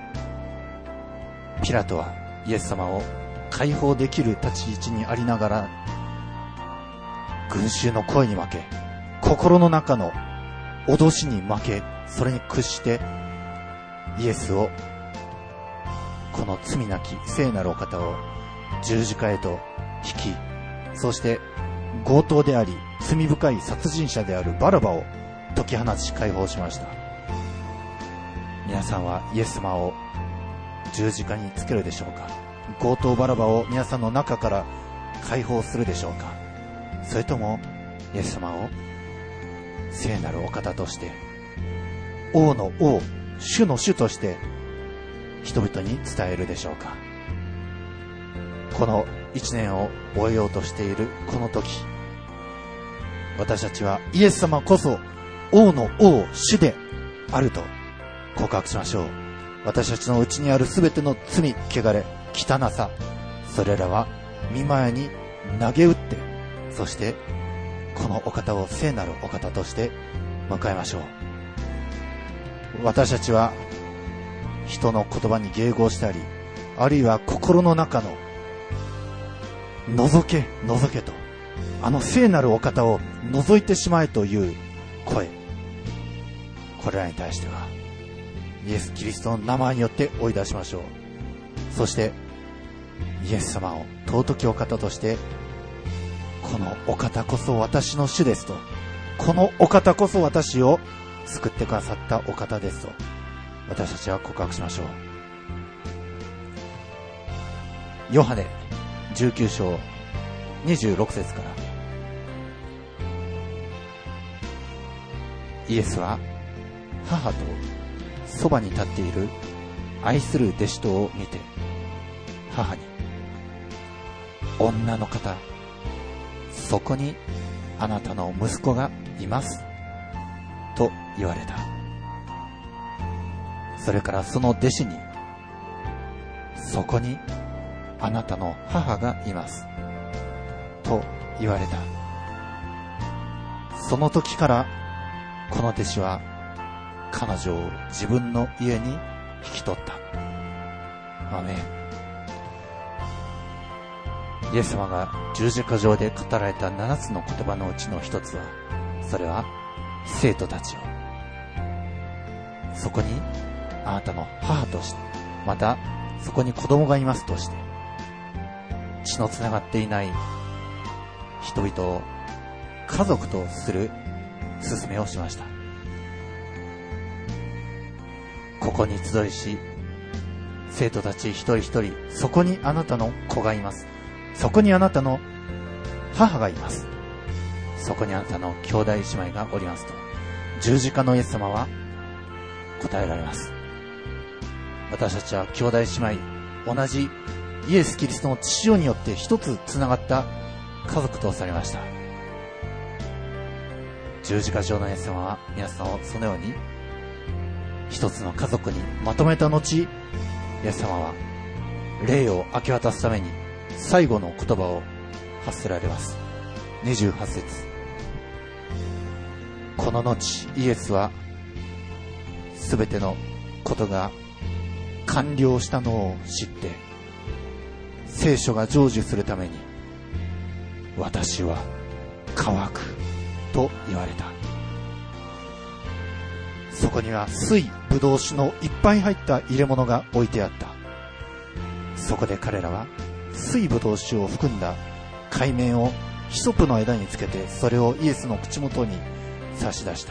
ピラトはイエス様を解放できる立ち位置にありながら、群衆の声に負け、心の中の脅しに負け、それに屈してイエスを、この罪なき聖なるお方を十字架へと引き、そして強盗であり罪深い殺人者であるバラバを解き放ち解放しました。皆さんはイエス様を十字架につけるでしょうか。強盗バラバを皆さんの中から解放するでしょうか。それともイエス様を聖なるお方として、王の王、主の主として人々に伝えるでしょうか。この一年を終えようとしているこの時、私たちはイエス様こそ王の王、主であると告白しましょう。私たちのうちにあるすべての罪、汚れ、汚さ、それらは御前に投げ打って、そしてこのお方を聖なるお方として迎えましょう。私たちは人の言葉に迎合したり、あるいは心の中の覗け覗けと、あの聖なるお方を覗いてしまえという声、これらに対してはイエス・キリストの名前によって追い出しましょう。そしてイエス様を尊きお方として、このお方こそ私の主ですと、このお方こそ私を救ってくださったお方ですと、私たちは告白しましょう。ヨハネ19章26節から、イエスは母とそばに立っている愛する弟子とを見て、母に、女の方、そこにあなたの息子がいますと言われた。それからその弟子に、そこにあなたの母がいますと言われた。その時からこの弟子は彼女を自分の家に引き取った。アーメン。イエス様が十字架上で語られた7つの言葉のうちの一つは、それは生徒たちをそこにあなたの母として、またそこに子供がいますとして、血のつながっていない人々を家族とする勧めをしました。ここに集いし、生徒たち一人一人、そこにあなたの子がいます。そこにあなたの母がいます。そこにあなたの兄弟姉妹がおりますと、十字架のイエス様は答えられます。私たちは兄弟姉妹、同じイエス・キリストの血潮によって一つつながった家族とされました。 十字架上のイエス様は皆さんをそのように一つの家族にまとめた後、イエス様は霊を明け渡すために最後の言葉を発せられます。28節。この後イエスはすべてのことが完了したのを知って聖書が成就するために私は乾くと言われた。そこには水ぶどう酒のいっぱい入った入れ物が置いてあった。そこで彼らは水ぶどう酒を含んだ海綿をヒソプの枝につけてそれをイエスの口元に差し出した。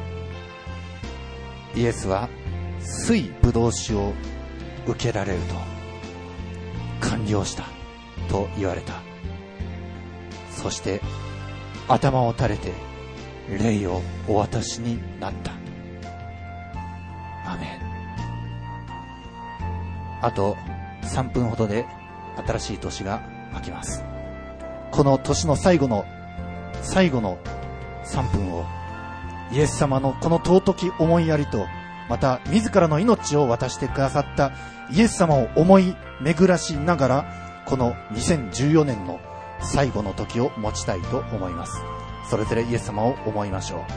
イエスは水ぶどう酒を受けられると完了したと言われた。そして頭を垂れて霊をお渡しになった。アーメン。あと3分ほどで新しい年が明けます。この年の最後の3分をイエス様のこの尊き思いやりと、また自らの命を渡してくださったイエス様を思い巡らしながら、この2014年の最後の時を持ちたいと思います。それぞれイエス様を思いましょう。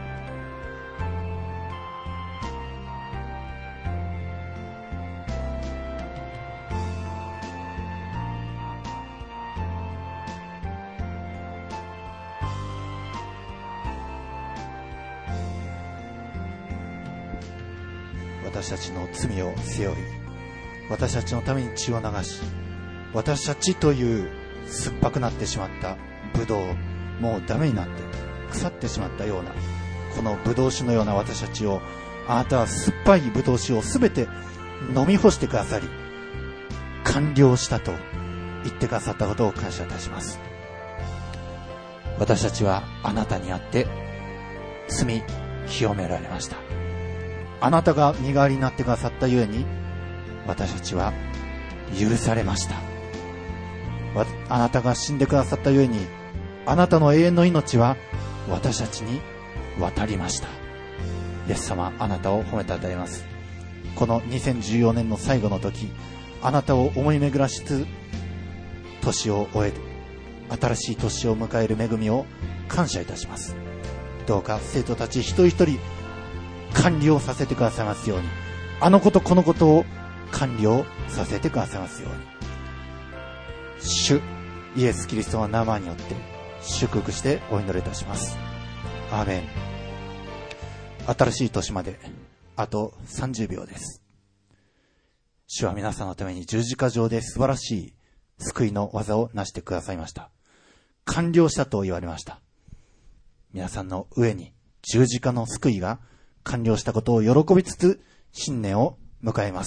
私たちの罪を背負い、私たちのために血を流し、私たちという酸っぱくなってしまったブドウ、もうダメになって腐ってしまったようなこのブドウ酒のような私たちを、あなたは酸っぱいブドウ酒をすべて飲み干してくださり、完了したと言ってくださったことを感謝いたします。私たちはあなたにあって罪清められました。あなたが身代わりになってくださったゆえに私たちは許されました。あなたが死んでくださったゆえにあなたの永遠の命は私たちに渡りました。イエス様、あなたを褒めて与えます。この2014年の最後の時、あなたを思い巡らしつ年を終え、新しい年を迎える恵みを感謝いたします。どうか生徒たち一人一人完了させてくださいますように、あのことこのことを完了させてくださいますように、主イエス・キリストの名前によって祝福してお祈りいたします。アーメン。新しい年まであと30秒です。主は皆さんのために十字架上で素晴らしい救いの技を成してくださいました。完了したと言われました。皆さんの上に十字架の救いが完了したことを喜びつつ新年を迎えます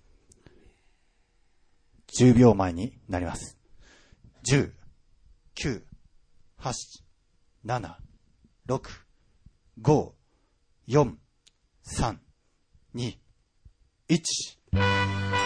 。10秒前になります。10、9、8、7、6、5、4、3、2、1。